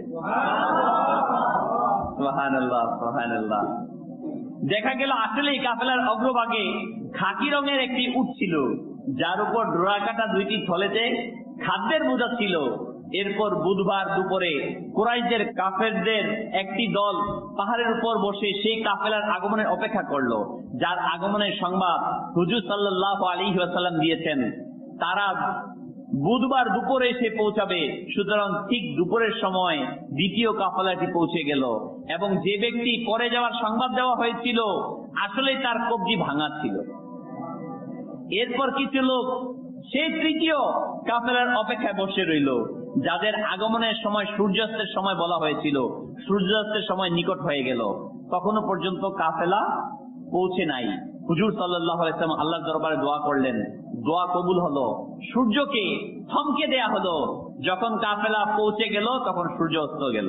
Speaker 2: সুবহানাল্লাহ, সুবহানাল্লাহ। দেখা গেল আসলেই কাফেলার অগ্রভাগে খাকি রঙের একটি উট ছিল, যার উপর ডোরা কাটা দুইটি থলেতে খাদ্যের বোঝা ছিল। এরপর বুধবার দুপুরে কুরাইশদের কাফেরদের একটি দল পাহাড়ের উপর বসে সেই কাফেলার আগমনের অপেক্ষা করলো, যার আগমনের সংবাদ হুজুর সাল্লাল্লাহু আলাইহি ওয়াসাল্লাম দিয়েছেন। তারা বুধবার দুপুরে এসে পৌঁছাবে। সুতরাং ঠিক দুপুরের সময় দ্বিতীয় কাফেলাটি পৌঁছে গেল, এবং যে ব্যক্তি পরে যাওয়ার সংবাদ দেওয়া হয়েছিল আসলে তার কবজি ভাঙা ছিল। এরপর কিছু লোক সেই তৃতীয় কাফেলার অপেক্ষায় বসে রইল, যাদের আগমনের সময় সূর্যাস্তের সময় বলা হয়েছিল। সূর্যাস্তের সময় নিকট হয়ে গেল, তখনও পর্যন্ত কাফেলা পৌঁছে নাই। হুজুর সাল্লাল্লাহু আলাইহি ওয়াসাল্লাম আল্লাহর দরবারে দোয়া করলেন, দোয়া কবুল হলো। সূর্যকে থমকে দেয়া হলো। যখন কাফেলা পৌঁছে গেল তখন সূর্য অস্ত গেল।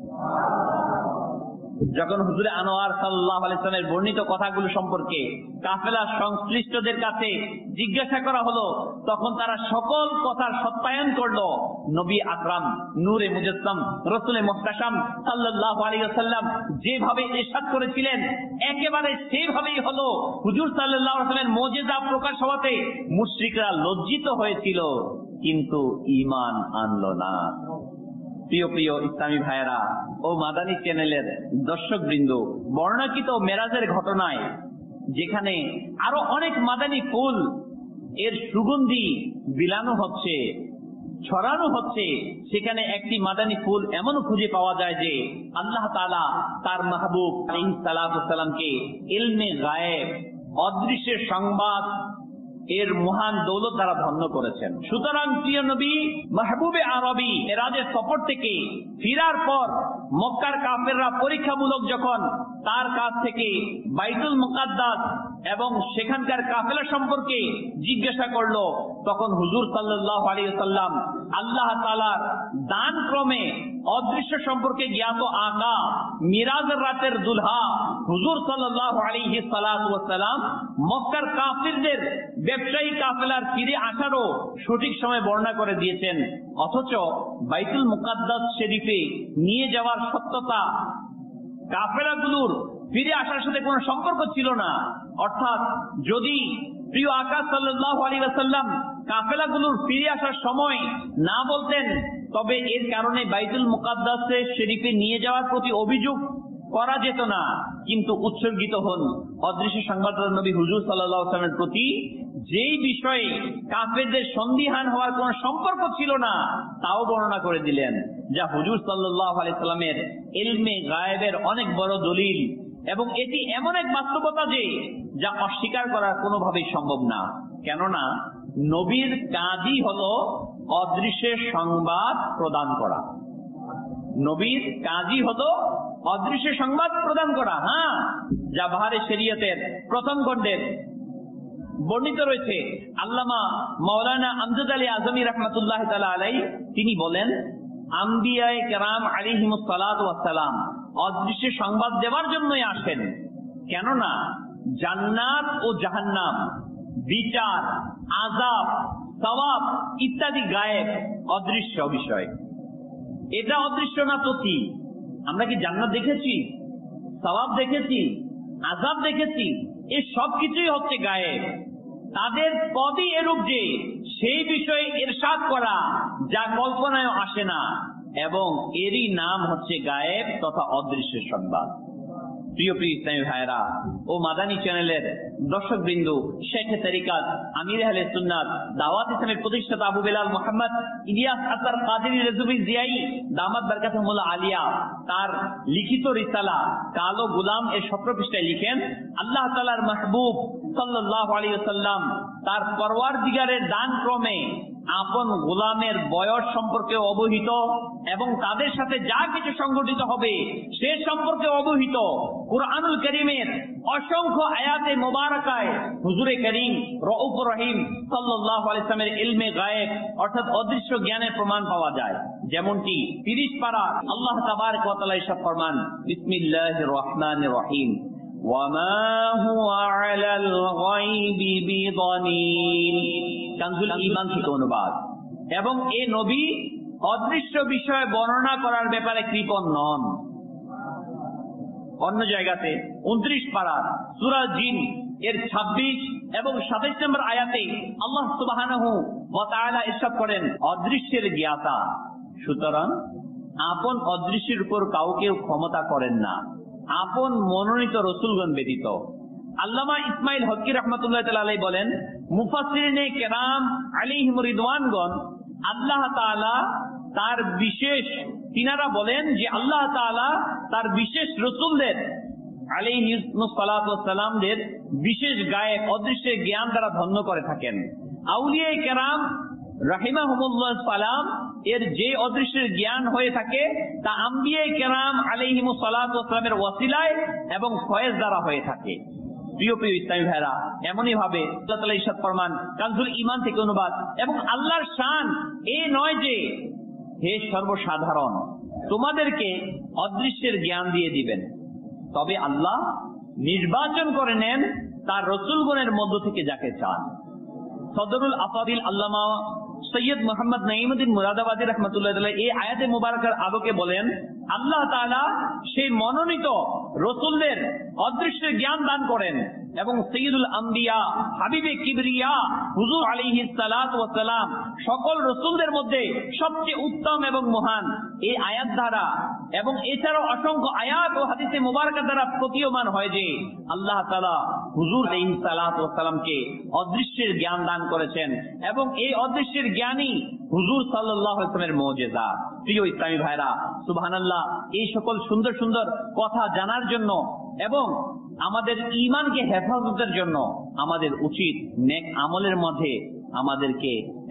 Speaker 2: যখন হুজুরে আনোয়ার সাল্লাল্লাহু আলাইহি ওয়াসাল্লামের বর্ণিত কথাগুলো সম্পর্কে কাফেলার সংশ্লিষ্টদের কাছে জিজ্ঞাসা করা হলো, তখন তারা সকল কথার সত্যায়ন করলো। নবী আকরাম নূরে মুজাসসাম রাসূলে মুহতাশাম সাল্লাল্লাহু আলাইহি ওয়াসাল্লাম যেভাবে ইরশাদ করেছিলেন একেবারে সেভাবেই হলো। হুজুর সাল্লাল্লাহু আলাইহি ওয়াসাল্লামের মুজিজা প্রকাশ হওয়াতে মুশরিকরা লজ্জিত হয়েছিল, কিন্তু ঈমান আনলো না। প্রিয় প্রিয় ইসলামী ভাইয়েরা ও মাদানী চ্যানেলের দর্শক বৃন্দ, বর্ণাকৃত মেরাজের ঘটনায় যেখানে আরো অনেক মাদানী ফুল এর সুগন্ধি বিলানো হচ্ছে, ছড়ানো হচ্ছে, সেখানে একটি মাদানী ফুল এমন খুঁজে পাওয়া যায় যে আল্লাহ তাআলা তার মাহবুব আলাইহিস সালাতু ওয়াস সালামকে ইলমে গায়েব, অদৃশ্যের সংবাদ এর মহান দৌলত দ্বারা ধন্য করেছেন। সুতরাং প্রিয় নবী মাহবুবে আরবি মেরাজের সফর থেকে ফিরার পর মক্কার কাফেররা পরীক্ষামূলক যখন তার কাছ থেকে বাইতুল মুকাদ্দাস এবং সেখানকার কাফেলা সম্পর্কে জিজ্ঞাসা করলো, তখন হুজুর সাল্লাল্লাহু আলাইহি ওয়াসাল্লাম আল্লাহ তাআলার দান ক্রমে অদৃশ্য সম্পর্কে জ্ঞাত আকা মিরাজের রাতের দুলহা হুজুর সাল্লাল্লাহু আলাইহি সাল্লাতু ওয়াস সালাম মক্কার কাফিরদের ব্যবসায়ী কাফেলার ফিরে আসারও সঠিক সময় বর্ণনা করে দিয়েছেন। অথচ বাইতুল মুকাদ্দাস শরীফে নিয়ে যাওয়ার সত্যতা কাফেলাগুলোর ফিরে আসার সাথে কোনো সম্পর্ক ছিল না। অর্থাৎ যদি প্রিয় আকা সাল্লাল্লাহু আলাইহি ওয়াসাল্লাম কাফেলাগুলোর ফিরে আসার সময় না বলতেন, তবে এর কারণে বাইতুল মুকাদ্দাসে শরীফে নিয়ে যাওয়ার প্রতি অভিযোগ করা যেত না। কিন্তু উৎসর্গিত হন অদৃশ্য সংবাদদাতা নবী হুজুর সাল্লাল্লাহু আলাইহি ওয়াসাল্লামের প্রতি, যেই বিষয়ে কাফেরদের সন্দিহান হওয়ার কোন সম্পর্ক ছিল না তাও বর্ণনা করে দিলেন, যা হুজুর সাল্লাল্লাহু আলাইহি ওয়াসাল্লামের ইলমে গায়েবের অনেক বড় দলিল। এবং এটি এমন এক বাস্তবতা যে যা অস্বীকার করা কোনোভাবেই সম্ভব না। কেননা নবীর কাজই হলো অদৃশ্যের সংবাদ প্রদান করা। নবীর কাজই হলো অদৃশ্য সংবাদ প্রদান করা। হ্যাঁ, যা বাহারে শরীয়তের প্রথম খণ্ডের বর্ণিত রয়েছে। আল্লামা মাওলানা আমজাদ আলী আজমি রাহমাতুল্লাহ তাআলা আলাইহি তিনি বলেন, আম্বিয়ায়ে কেরাম আলাইহিমুস সালাতু ওয়াস সালাম অদৃশ্য সংবাদ দেওয়ার জন্যই আসেন। কেননা জান্নাত ও জাহান্নাম, বিচার, আযাব, সওয়াব ইত্যাদি গায়েব, অদৃশ্য বিষয়। এটা অদৃশ্য না তো কি? আমরা কি জান্নাত দেখেছি, সওয়াব দেখেছি, আযাব দেখেছি? এই সব কিছুই হচ্ছে গায়েব। তাদের পদই এরূপ যে সেই বিষয়ে ইরশাদ করা যা কল্পনায় আসে না, এবং এরই নাম হচ্ছে গায়েব তথা অদৃশ্য সংবাদ। প্রিয় প্রিয় ইসলামী ভাইরা ও মাদানী চ্যানেলের দর্শক বিন্দু, শেখে তরিকাত আমির আহলে সুন্নাত দাওয়াত ইসলামের প্রতিষ্ঠাতা আবু বেলাল মোহাম্মদ ইলিয়াস আতার কাদেরী রেজভী জিয়াই দামাত বরকাতুহুল্লাহ আলিয়া তার লিখিত রিসালা কালো গোলাম এর সতেরো পৃষ্ঠায় লিখেন, আল্লাহ তাআলার মাহবুব সাল্লাল্লাহু আলাইহি ওয়াসাল্লাম তার পরওয়ারদিগারের দান ক্রমে আপন গোলামের বয়স সম্পর্কে অবহিত এবং তাদের সাথে যা কিছু সংঘটিত হবে সে সম্পর্কে অবহিত। কুরআনুল কারীমের অসংখ্য আয়াতে মোবারকায় হুজুরে করিম রউফ রহিম সাল্লাল্লাহু আলাইহি ওয়াসাল্লামের ইলমে গায়েব অর্থাৎ অদৃশ্য জ্ঞানের প্রমাণ পাওয়া যায়। যেমনটি তিরিশ পারা আল্লাহ তাবারক ওয়া তাআলা ইরশাদ ফরমান, বিসমিল্লাহির রহমানির রহিম, ওয়ামা হুয়া আলাল গায়বি বিদানীন। কানজুল ঈমান থেকে অনুবাদ। এবং এ নবী অদৃশ্য বিষয় বর্ণনা করার ব্যাপারে কৃপণ নন। অন্য জায়গাতে উনত্রিশ পারা সূরা জিন এর ছাব্বিশ এবং সাতাইশ নম্বর আয়াতে আল্লাহ সুবহানাহু ওয়া তাআলা ইরশাদ করেন, অদৃশ্যের জ্ঞাতা। সুতরাং আপন অদৃশ্যের উপর কাউকে ক্ষমতা করেন না আপন মনোনীত রাসূলগণ ব্যতীত। আল্লামা ইসমাইল হক্কি রাহমাতুল্লাহ তাআলা আলাইহি বলেন, মুফাসসিরিনে কেরাম আলাইহিম রিদওয়ানগণ আল্লাহ তাআলা তার বিশেষ তিনারা বলেন যে আল্লাহ তাআলা তার বিশেষ রাসূলদের আলাইহিস সালাতু ওয়াস সালামদের বিশেষ গায়েব অদৃশ্যের জ্ঞান দ্বারা ধন্য করে থাকেন। আউলিয়া কেরাম রাহিমাহুমুল্লাহ সালাম এর যে অদৃশ্যের জ্ঞান হয়ে থাকে তা আম্বিয়া কেরাম আলাইহিমুস সালাতু ওয়াস সালামের ওয়াসিলায় এবং ফয়েজ দ্বারা হয়ে থাকে। প্রিয় প্রিয় ইসলামী ভাইরা, এমনই ভাবে আল্লাহ তাআলা ইরশাদ ফরমান, কানজুল ঈমান থেকে অনুবাদ, এবং আল্লাহর শান এ নয় যে হে সর্বসাধারণ তোমাদেরকে অদৃশ্যের জ্ঞান দিয়ে দিবেন, তবে আল্লাহ নির্বাচন করে নেন তার রাসূলগণের মধ্য থেকে যাকে চান। সদরুল আফাদিল আল্লামা সৈয়দ মোহাম্মদ নাঈমুদ্দিন মুরাদাবাদী রাহমাতুল্লাহ আলাইহি এই আয়াতে মুবারকার আলোকে বলেন, আল্লাহ তাআলা সেই মনোনীত রাসূলদের অদৃশ্যের জ্ঞান দান করেন এবং সাইয়্যিদুল আম্বিয়া হাবিবে কিবরিয়া হুজুর আলাইহিস সালাতু ওয়াস সালাম সকল রাসূলদের মধ্যে সবচেয়ে উত্তম এবং মহান। এই আয়াত দ্বারা এবং এছাড়াও অসংখ্য আয়াত ও হাদিসে মুবারকা দ্বারা প্রতীয়মান হয় যে আল্লাহ তাআলা হুজুর আলাইহিস সালাতু ওয়াস সালামকে অদৃশ্যের জ্ঞান দান করেছেন এবং এই অদৃশ্যের জ্ঞানই হুজুর সাল্লাল্লাহু আলাইহি ওয়াসাল্লামের মুজিজা। প্রিয় ইসলামী ভাইরা, সুবহানাল্লাহ, এই সকল সুন্দর সুন্দর কথা জানার জন্য এবং আমাদের ঈমানকে হেফাজতের জন্য আমাদের উচিত নেক আমলের মধ্যে আমাদেরকে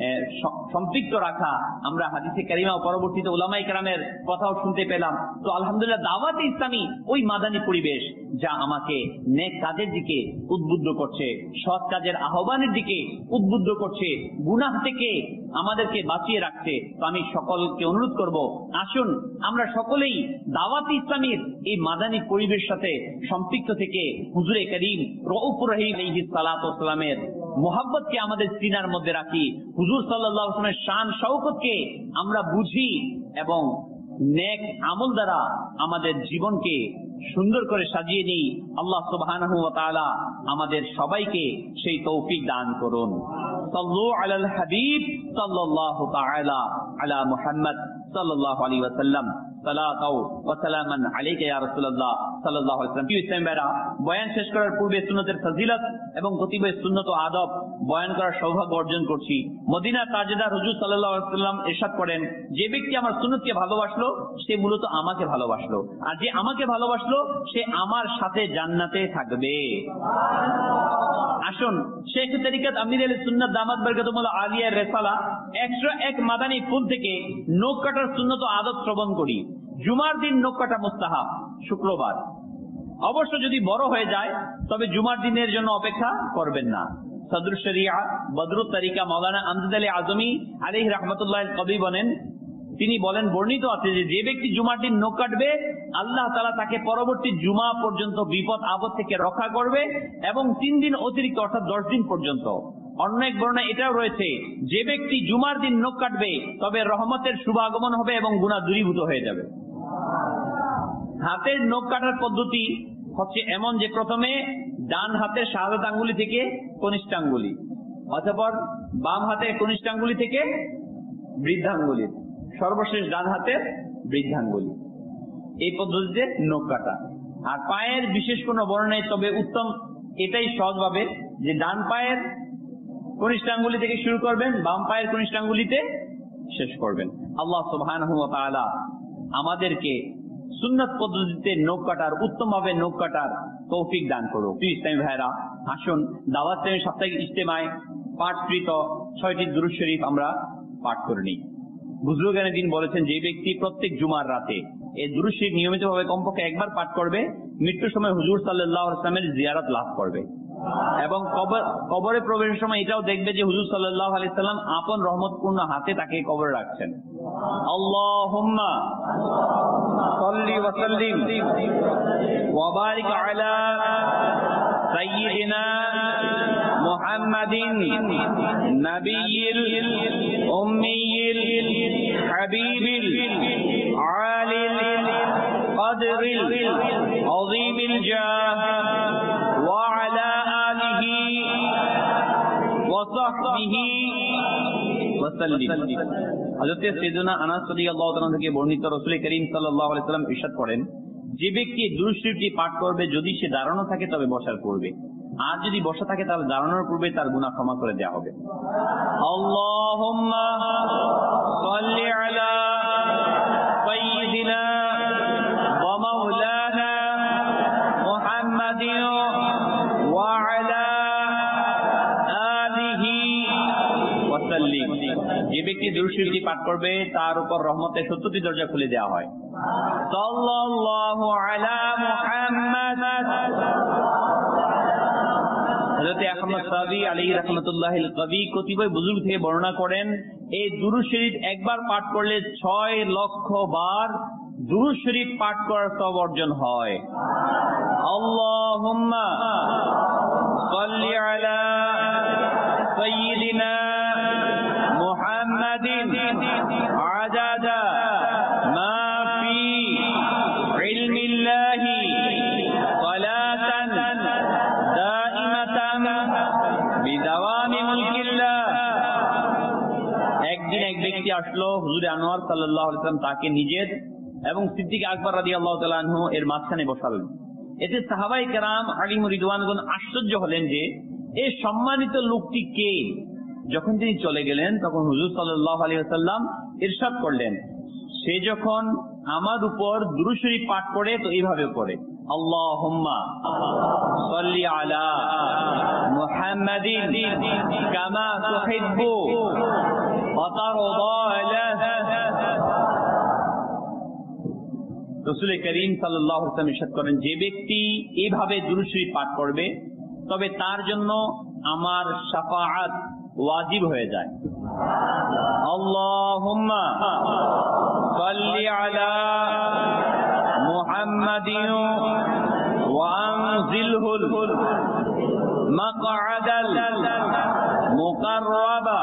Speaker 2: সম্পৃক্ত রাখা। আমরা হাদিসে কারিমা পরবর্তীতে উলামায়ে কেরামের কথাও শুনতে পেলাম। তো আলহামদুলিল্লাহ, দাওয়াতে ইসলামী ওই মাদানী পরিবেশ যা আমাকে নেক কাজের দিকে উদ্বুদ্ধ করছে, সৎ কাজের আহ্বানের দিকে উদ্বুদ্ধ করছে, গুনাহ থেকে আমাদেরকে বাঁচিয়ে রাখছে। তো আমি সকলকে অনুরোধ করব, আসুন আমরা সকলেই দাওয়াতে ইসলামীর এই মাদানী পরিবেশ সাথে সম্পৃক্ত থেকে হুজুরে করিম রউফ রহিম আলাইহিস সালাতু ওয়াস সালামের মোহাব্বতকে আমাদের সিনার মধ্যে রাখি, হুজুর সাল্লাল্লাহু আলাইহি ওয়াসাল্লামের শান শওকতকে আমরা বুঝি এবং নেক আমল দ্বারা আমাদের জীবনকে সুন্দর করে সাজিয়ে নিই। আল্লাহ সুবহানাহু ওয়া তাআলা আমাদের সবাইকে সেই তৌফিক দান করুন। সাল্লু আলাল হাবিব সাল্লাল্লাহু তাআলা আলা মুহাম্মদ সাল্লাল্লাহু আলাইহি ওয়াসাল্লাম সালাতাও ওয়া সালামান আলাইকা ইয়া রাসূলুল্লাহ সাল্লাল্লাহু আলাইহি ওয়াসাল্লাম। ইসলাম ভাইরা, বয়ান শেষ করার পূর্বে সুন্নতের ফজিলত এবং কতিপয় সুন্নত ও আদব বয়ান করার সৌভাগ্য অর্জন করছি। মদিনার তাজেদার হুজুর সাল্লাল্লাহু আলাইহি ওয়াসাল্লাম ইরশাদ করেন, যে ব্যক্তি আমার সুন্নতকে ভালোবাসলো সে মূলত আমাকে ভালোবাসলো, আর যে আমাকে ভালোবাসলো সে আমার সাথে জান্নাতে থাকবে। আসুন শেখ তরিকত আমির আলী সুন্নাত দামাত বরকতুল্লাহ আলিয়ার রেসালা একশো এক মাদানী ফুল থেকে নখ কাটার সুন্নত ও আদব শ্রবণ করি। জুমার দিন নখ কাটা মুস্তাহাব, শুক্রবার। অবশ্য যদি বড় হয়ে যায় তবে জুমার দিনের জন্য অপেক্ষা করবেন না। সদরুশ শরিয়া বদরুত তরিকা মাওলানা আমজাদ আলী আজমি আলাইহি রাহমাতুল্লাহ কবি বলেন, তিনি বলেন, বর্ণিত আছে যে যে ব্যক্তি জুমার দিন নখ কাটবে আল্লাহ তাআলা তাকে পরবর্তী জুমা পর্যন্ত বিপদ আপদ থেকে রক্ষা করবে এবং তিন দিন অতিরিক্ত অর্থাৎ দশ দিন পর্যন্ত। অন্য এক বর্ণনা এটাও রয়েছে, যে ব্যক্তি জুমার দিন নখ কাটবে তবে রহমতের শুভ আগমন হবে এবং গুনাহ দূরীভূত হয়ে যাবে। হাতের নখ কাটার পদ্ধতি হচ্ছে এমন যে প্রথমে ডান হাতের শাহাদাত আঙ্গুলি থেকে কনিষ্ঠাঙ্গুলি, অতঃপর বাম হাতের কনিষ্ঠাঙ্গুলি থেকে বৃদ্ধাঙ্গুলি, সর্বশেষ ডান হাতের বৃদ্ধাঙ্গুলি। এই পদ্ধতিতে নখ কাটা। আর পায়ের বিশেষ কোনো বর্ণনা নেই, তবে উত্তম এটাই সহজভাবে যে ডান পায়ের কনিষ্ঠাঙ্গুলি থেকে শুরু করবেন, বাম পায়ের কনিষ্ঠাঙ্গুলিতে শেষ করবেন। আল্লাহ সুবহানাহু ওয়া তাআলা আমাদেরকে সুন্নাত পদ্ধতিতে নখ কাটার, উত্তম ভাবে নখ কাটার তৌফিক দান করুক। ইসলামী ভাইরা, আসুন দাওয়াত ইসলামী সাপ্তাহিক ইজতেমায় পাঠকৃত ছয়টি দুরূদ শরীফ আমরা পাঠ করে নিই। বুজুর্গানে দিন বলেছেন, যে ব্যক্তি প্রত্যেক জুমার রাতে এই দুরূদ শরীফ নিয়মিতভাবে কমপক্ষে একবার পাঠ করবে, মৃত্যুর সময় হুজুর সাল্লাল্লাহু আলাইহি ওয়াসাল্লামের জিয়ারত লাভ করবে এবং কবর কবরে প্রবেশের সময় এটাও দেখবে যে হুজুর সাল্লাল্লাহু আলাইহি ওয়াসাল্লাম আপন রহমতপূর্ণ হাতে তাকে কবরে রাখছেন। আল্লাহুম্মা সাল্লি ওয়া সাল্লিম ওয়া বারিক আলা সাইয়্যিদিনা মুহাম্মাদিন নাবিয়্যিল উম্মিয়্যিল হাবিবিল আলিল কদরিল আযীমিল জাহ ওয়া আলা আলিহি ওয়া সাহবিহি ওয়া সাল্লিম। হযরত সাইয়েদনা আনাস রাদিয়াল্লাহু তাআলা থেকে বর্ণিত, রাসূল করিম সাল্লাল্লাহু আলাইহি ওয়াসাল্লাম ইরশাদ করেন, যে ব্যক্তি দুরূদ শরীফটি পাঠ করবে যদি সে দাঁড়ানো থাকে তবে বসার পূর্বে, আর যদি বসা থাকে তাহলে দাঁড়ানোর পূর্বে তার গুনাহ ক্ষমা করে দেওয়া হবে। আল্লাহুম্মা সাল্লি আলা সাইয়্যিদিনা ওয়া মাওলানা মুহাম্মাদিন ওয়া আলা আলিহি ওয়া সাল্লিম। যে ব্যক্তি দুরূদ শরীফটি পাঠ করবে তার উপর রহমতের সত্তরটি দরজা খুলে দেওয়া হয়। সাল্লাল্লাহু আলা মুহাম্মাদ। হযরত আহমদ সাবি আলাইহি রাহমাতুল্লাহিল কবি কতিপয় বুজুর্গ থেকে বর্ণনা করেন, এই দুরূদ শরীফ একবার পাঠ করলে ছয় লক্ষ বার দুরূদ শরীফ পাঠ করার সওয়াব অর্জন হয়। আল্লাহুম্মা সাল্লি আলা সাইয়্যিদিনা মুহাম্মাদিন আদাদা মা ফি ইলমিল্লাহি সালাতান দাইমাতান বিদাওয়ামি মুলকিল্লাহ। একদিন এক ব্যক্তি আসলো হুজুর আনোয়ার সাল্লাল্লাহু আলাইহি ওয়াসাল্লাম তাকে নিজের এবং সিদ্দিক আকবর রাদিয়াল্লাহু তাআলা আনহু এর মাঝখানে বসালেন। এতে সাহাবায়ে কেরাম আলিম রিদওয়ানগণ আশ্চর্য হলেন যে এই সম্মানিত লোকটি কে। যখন তিনি চলে গেলেন তখন হুজুর সাল্লাল্লাহু আলাইহি ওয়াসাল্লাম ইরশাদ করলেন, সে যখন আমার উপর দুরূদ শরীফ পাঠ করে তো এইভাবে করে, আল্লাহুম্মা সাল্লি আলা মুহাম্মাদিন কামা তুহিব্বু ওয়া তারদা লাহু। রাসূল করিম সাল্লাল্লাহু আলাইহি ওয়াসাল্লাম ইরশাদ করেন, যে ব্যক্তি এইভাবে দুরূদ শরীফ পাঠ করবে তবে তার জন্য আমার শাফাআত ওয়াজিব হয়ে যায়। আল্লাহুম্মা সাল্লি আলা মুহাম্মাদিন ওয়া আনজিলহুল মাকআদাল মুকাররাবা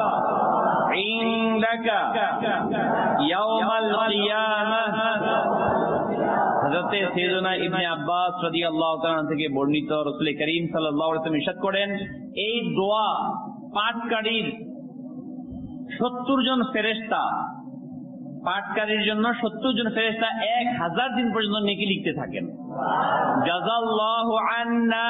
Speaker 2: ইনদাকা ইয়াওমাল কিয়ামাহ। হযরত সাইয়েদনা ইবনে আব্বাস রাদিয়াল্লাহু তাআলা থেকে বর্ণিত, রাসূল করিম সাল্লাল্লাহু আলাইহি ওয়াসাল্লাম ইরশাদ করেন, এই দোয়া পাঠকারীর সত্তর জন ফেরেশতা পাঠকারীর জন্য সত্তর জন ফেরেশতা এক হাজার দিন পর্যন্ত নেকি লিখতে থাকেন। জাযাল্লাহু আন্না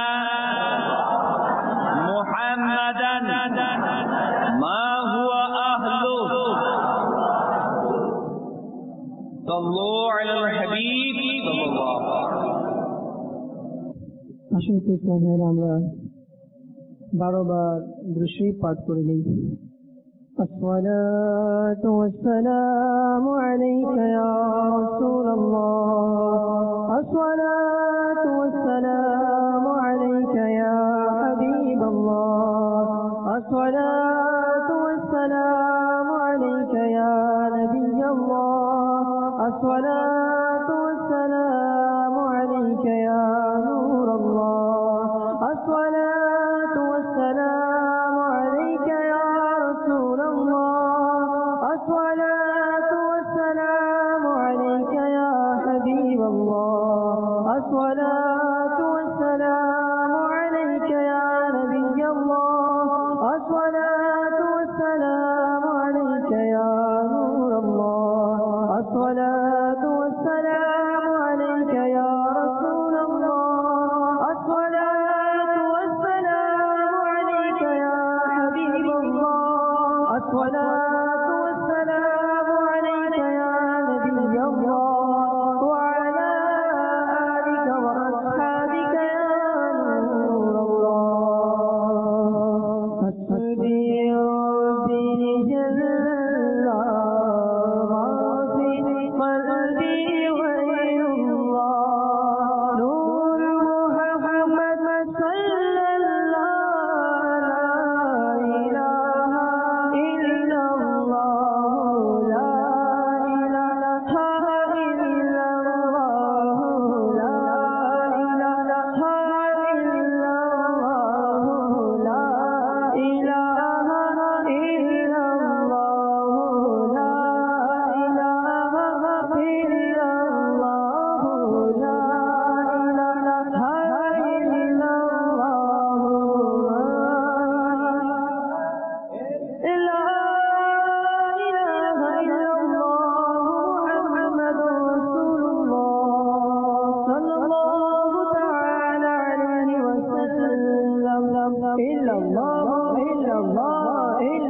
Speaker 2: মুহাম্মাদান মা হুয়া আহলু সাল্লু আলাল হাবিব সাল্লাল্লাহু আলাইহি
Speaker 1: ওয়াসাল্লাম। আমরা বারো বার দুরূদ শরীফ পাঠ করে নিই। الصلاة والسلام عليك يا رسول الله، الصلاة والسلام عليك يا حبيب الله، الصلاة والسلام عليك يا نبي الله، الصلاة والسلام عليك يا نور الله، الصلاة والسلام عليك يا رسول الله، الصلاة والسلام عليك يا حبيب الله، الصلاة والسلام عليك يا نبي الله، الصلاة والسلام عليك يا نور الله، الصلاة والسلام عليك يا رسول الله، الصلاة والسلام عليك يا حبيب الله، الصلاة والسلام عليك يا نبي الله، وعلى آلك وأصحابك يا نور الله. حسبي ربي جل ما في قلبي غير الله، نور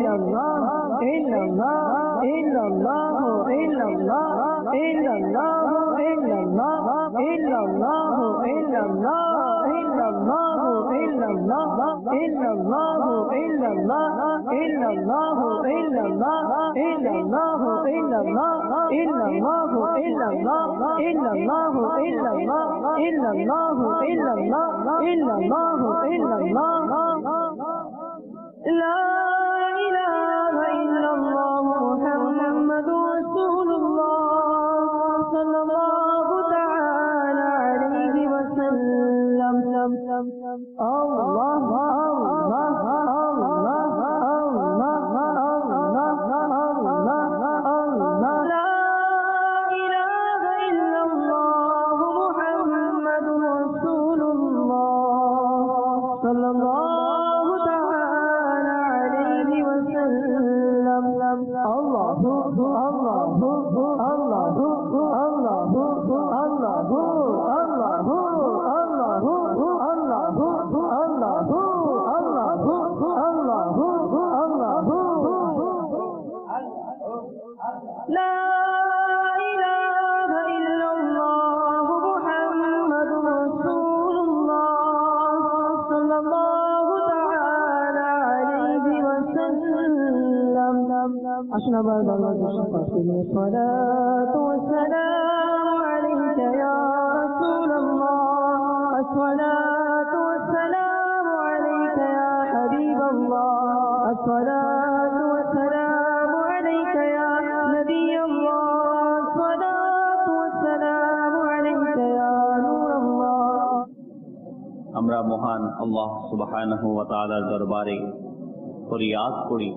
Speaker 2: আমরা মহান আল্লাহ সুবহানাহু ওয়া তাআলার দরবারে ফরিয়াদ করি,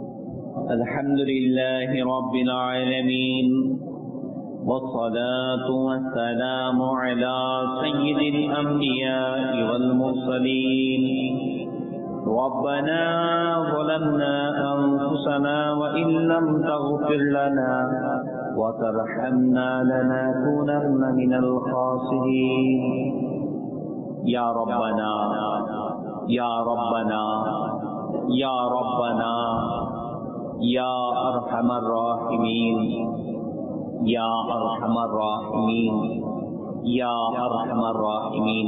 Speaker 2: আলহামদুলিল্লাহি রাব্বিল আলামিন والصلاة والسلام على سيد الأنبياء والمرسلين. ربنا ظلمنا أنفسنا وإن لم تغفر لنا وترحمنا لنكونن من الخاسرين. يا ربنا يا ربنا يا ربنا يا أرحم الراحمين يا أرحم الراحمين يا أرحم الراحمين.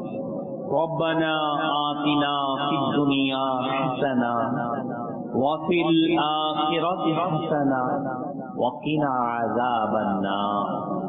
Speaker 2: ربنا آتنا في الدنيا حسنة وفي الآخرة حسنة وقنا عذاب النار.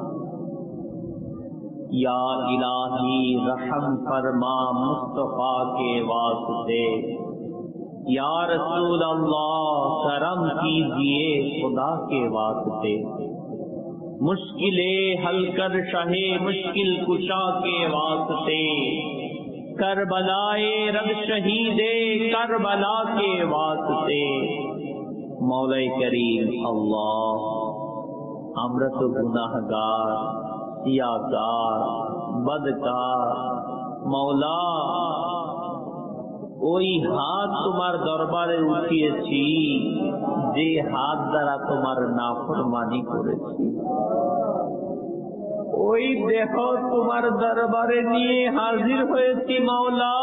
Speaker 2: या इलाही रहम फरमा मुस्तफा के वास्ते, या रसूल अल्लाह करम कीजिए खुदा के वास्ते, मुश्किलें हल कर शाहे मुश्किल कुशा के वास्ते, करबलाए रब शहीदे करबला के वास्ते। मौला करीम अल्लाह, আমরা তো গুনাহগার, সিয়াগার, বদকার। মৌলা, ওই হাত তোমার দরবারে উঠিয়েছি যে হাত দ্বারা তোমার নাফরমানি করেছি, ওই দেহ তোমার দরবারে নিয়ে হাজির হয়েছি মৌলা,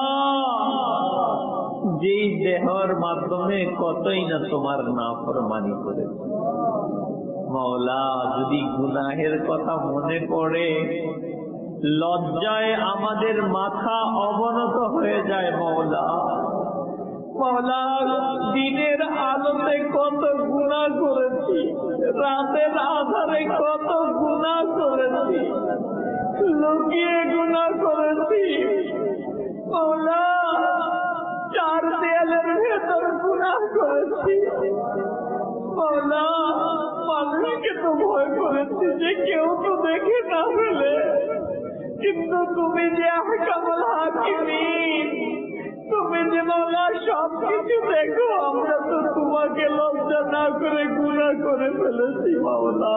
Speaker 2: যেই দেহর মাধ্যমে কতই না তোমার নাফরমানি করেছি। মৌলা, যদি গুনাহের কথা মনে পড়ে লজ্জায় আমাদের মাথা অবনত হয়ে যায় মৌলা। মৌলা, দিনের আলোতে কত গুনাহ করেছি, রাতের আধারে কত গুনাহ করেছি, লুকিয়ে গুনাহ করেছি মৌলা, চার দেয়ালের ভেতর গুনাহ করেছি মৌলা। মানুষকে তো ভয় করেছি যে কেউ তো দেখে না ফেলে, কিন্তু তুমি যে আহকামুল হাকিমিন, তুমি যে মৌলা সব কিছু দেখো, আমরা তো তোমাকে লজ্জা না করে গুনাহ করে ফেলেছি মৌলা।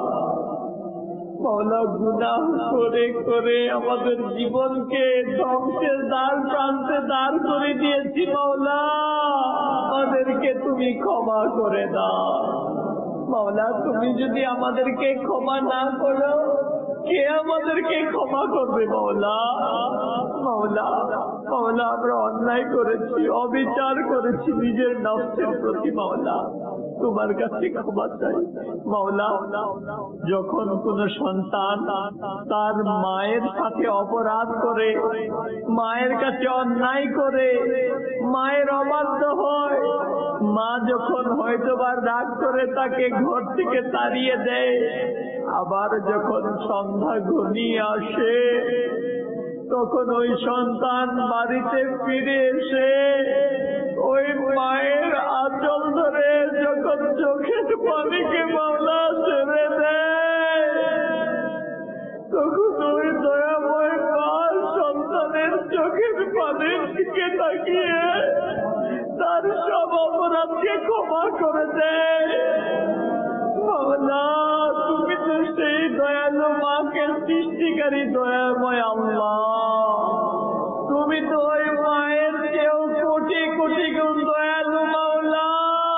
Speaker 2: মৌলা, গুনাহ করে করে আমাদের জীবনকে ধ্বংসের দ্বার প্রান্তে দাঁড় করে দিয়েছি মৌলা, আমাদেরকে তুমি ক্ষমা করে দাও মৌলা। তুমি যদি আমাদেরকে ক্ষমা না করো কে আমাদেরকে ক্ষমা করবে মাওলা? মাওলা মাওলা আমরা অন্যায় করেছি, অবিচার করেছি নিজের নফসের প্রতি। মাওলা তোমার কাছে ক্ষমা চাই। মাওলা যখন কোন সন্তান তার মায়ের সাথে অপরাধ করে, মায়ের কাছে অন্যায় করে, মায়ের অবাধ্য হয়, মা যখন হয়তোবার রাগ করে তাকে ঘর থেকে তাড়িয়ে দেয়, আবার যখন সন্ধ্যা ঘনিয়ে আসে তখন ওই সন্তান বাড়িতে ফিরে এসে ওই মায়ের আঁচল ধরে যখন চোখের পানিকে মাওলা ছেড়ে দেয়, তখন ওই দয়াময় মা সন্তানের চোখের পানির দিকে তাকিয়ে তার সব অপরাধকে ক্ষমা করে দেয়। মাওলা তুমি তো সেই দয়ালু মাকে সৃষ্টিকারী দয়াময় আল্লাহ, তুমি তো ওই মায়ের চেয়েও কোটি কোটি গুণ দয়ালু মাওলা।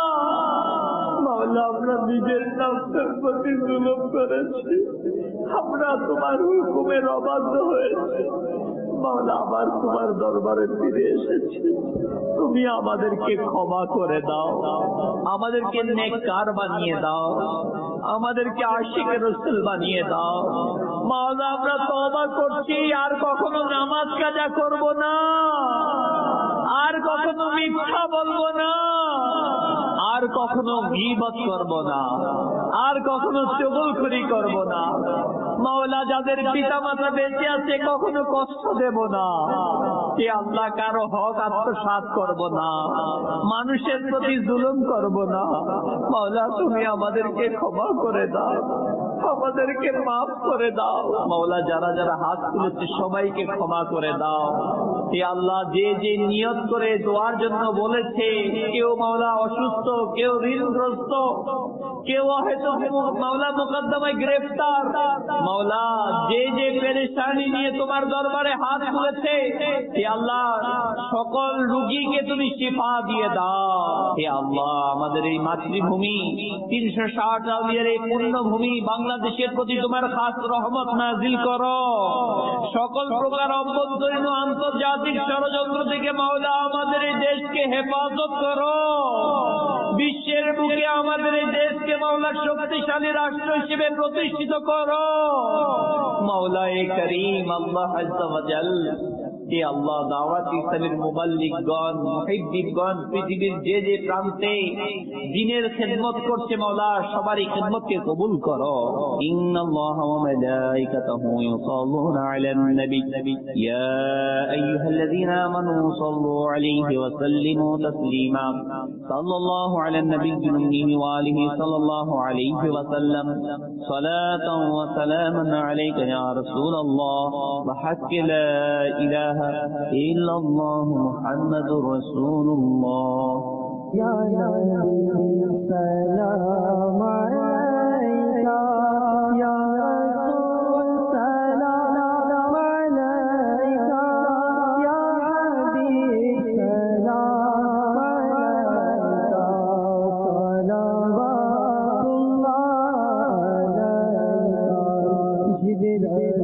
Speaker 2: মাওলা আমরা নিজের নফসের প্রতি জুলুম করেছি, আমরা তোমার হুকুমের অবাধ্য হয়েছি। মাওলা আবার তোমার দরবারে ফিরে এসেছি, তুমি আমাদেরকে ক্ষমা করে দাও, আমাদেরকে নেককার বানিয়ে দাও, আমাদেরকে আশিক রাসূল বানিয়ে দাও। মাওলা আমরা তওবা করছি, আর কখনো নামাজ কাজা করব না, আর কখনো মিথ্যা বলবো না, আর কখনো গীবত করব না, আর কখনো চুগলখড়ি করব না। মাওলা যাদের পিতা মাতা বেঁচে আছে কখনো কষ্ট দেব না, হে আল্লাহ কারো হক আত্মসাৎ করব না, মানুষের প্রতি জুলুম করব না। মাওলা তুমি আমাদেরকে ক্ষমা করে দাও, আমাদেরকে মাফ করে দাও। মাওলা যারা যারা হাত তুলেছে সবাইকে ক্ষমা করে দাও। হে আল্লাহ যে যে নিয়ত করে দোয়ার জন্য বলেছে, কেউ মাওলা অসুস্থ, কেউ ঋণগ্রস্ত, কেউ হয়তো মাওলা মোকদ্দমায় গ্রেফতার, মাওলা যে যে পেরেশানি নিয়ে তোমার দরবারে হাত তুলেছে, হে আল্লাহ সকল রোগীকে তুমি শিফা দিয়ে দাও। হে আল্লাহ আমাদের এই মাতৃভূমি তিনশো ষাট আউলিয়ার এই পুণ্যভূমি বাংলাদেশের প্রতি তোমার খাস রহমত নাজিল করো। সকল প্রকার অভ্যন্তরীণ ও আন্তর্জাতিক ষড়যন্ত্র থেকে মাওলা আমাদের এই দেশকে হেফাজত করো। বিশ্বের বুকে আমাদের এই দেশকে মাওলা শক্তিশালী রাষ্ট্র হিসেবে প্রতিষ্ঠিত করো। মাওলা এ করিম আল্লাহ আজ্জা ওয়া জাল, হে আল্লাহ দাওয়াত ইসলামের মুবাল্লিগগণ, মুহিব্বিগণ পৃথিবীর যে যে প্রান্তে দ্বীনের খেদমত করছে মাওলা সবারই খেদমতকে কবুল করো। ইন্নাল্লাহা ওয়া মালাইকাতাহু ইউসাল্লুনা আলান নবী ইয়া আইয়ুহাল্লাযীনা আমানু সাল্লু আলাইহি ওয়া সাল্লিমু তাসলিমা সাল্লাল্লাহু আলান নবিয়্যিল উম্মি ওয়া আলিহি সাল্লাল্লাহু আলাইহি ওয়া সাল্লাম সালাতান ওয়া সালামান আলাইকা ইয়া রাসূলুল্লাহ ওয়া হাক্কি লা ইলাহা إلا الله محمد رسول الله
Speaker 1: يا نبي السلام عليك يا رسول سلام عليك يا حبيب سلام عليك صلوات الله عليك جبريل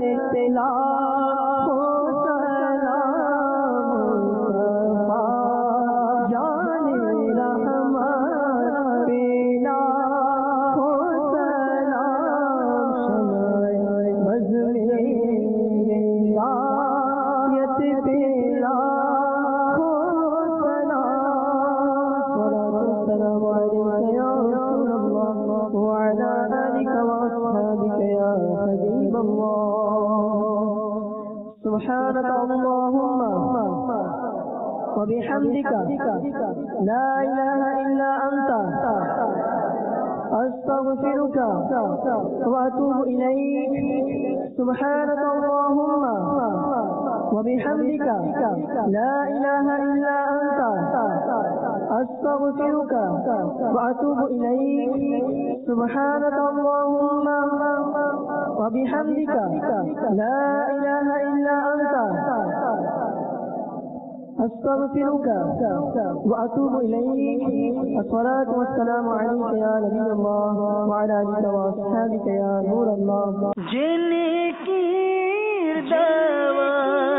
Speaker 1: तेला हो सलाम मुस्तफा जाने रहमत तेला हो सलाम शमाए बज़्मे रायत तेला हो सलाम सलाम अलैका या रसूल अल्लाह व अला आलिका व अस्हाबिका या हबीब अल्लाह सुब्हानक अल्लाहुम्मा व बिहम्दिका ला इलाहा इल्ला अंता अस्तगफिरुका व अतूबु इलैक सुब्हानक अल्लाहुम्मा व बिहम्दिका ला इलाहा इल्ला अंता अस्तगफिरुका व अतूबु इलैक सुब्हानक अल्लाहुम्मा व बिहम्दिका ला इलाहा इल्ला अंता अस्तगफिरुका व अतूबु इलैक अस्सलातु वस्सलामु अलैका या नबी अल्लाह व अला आलिका व अस्हाबिका या नूर अल्लाह जिनकी दवा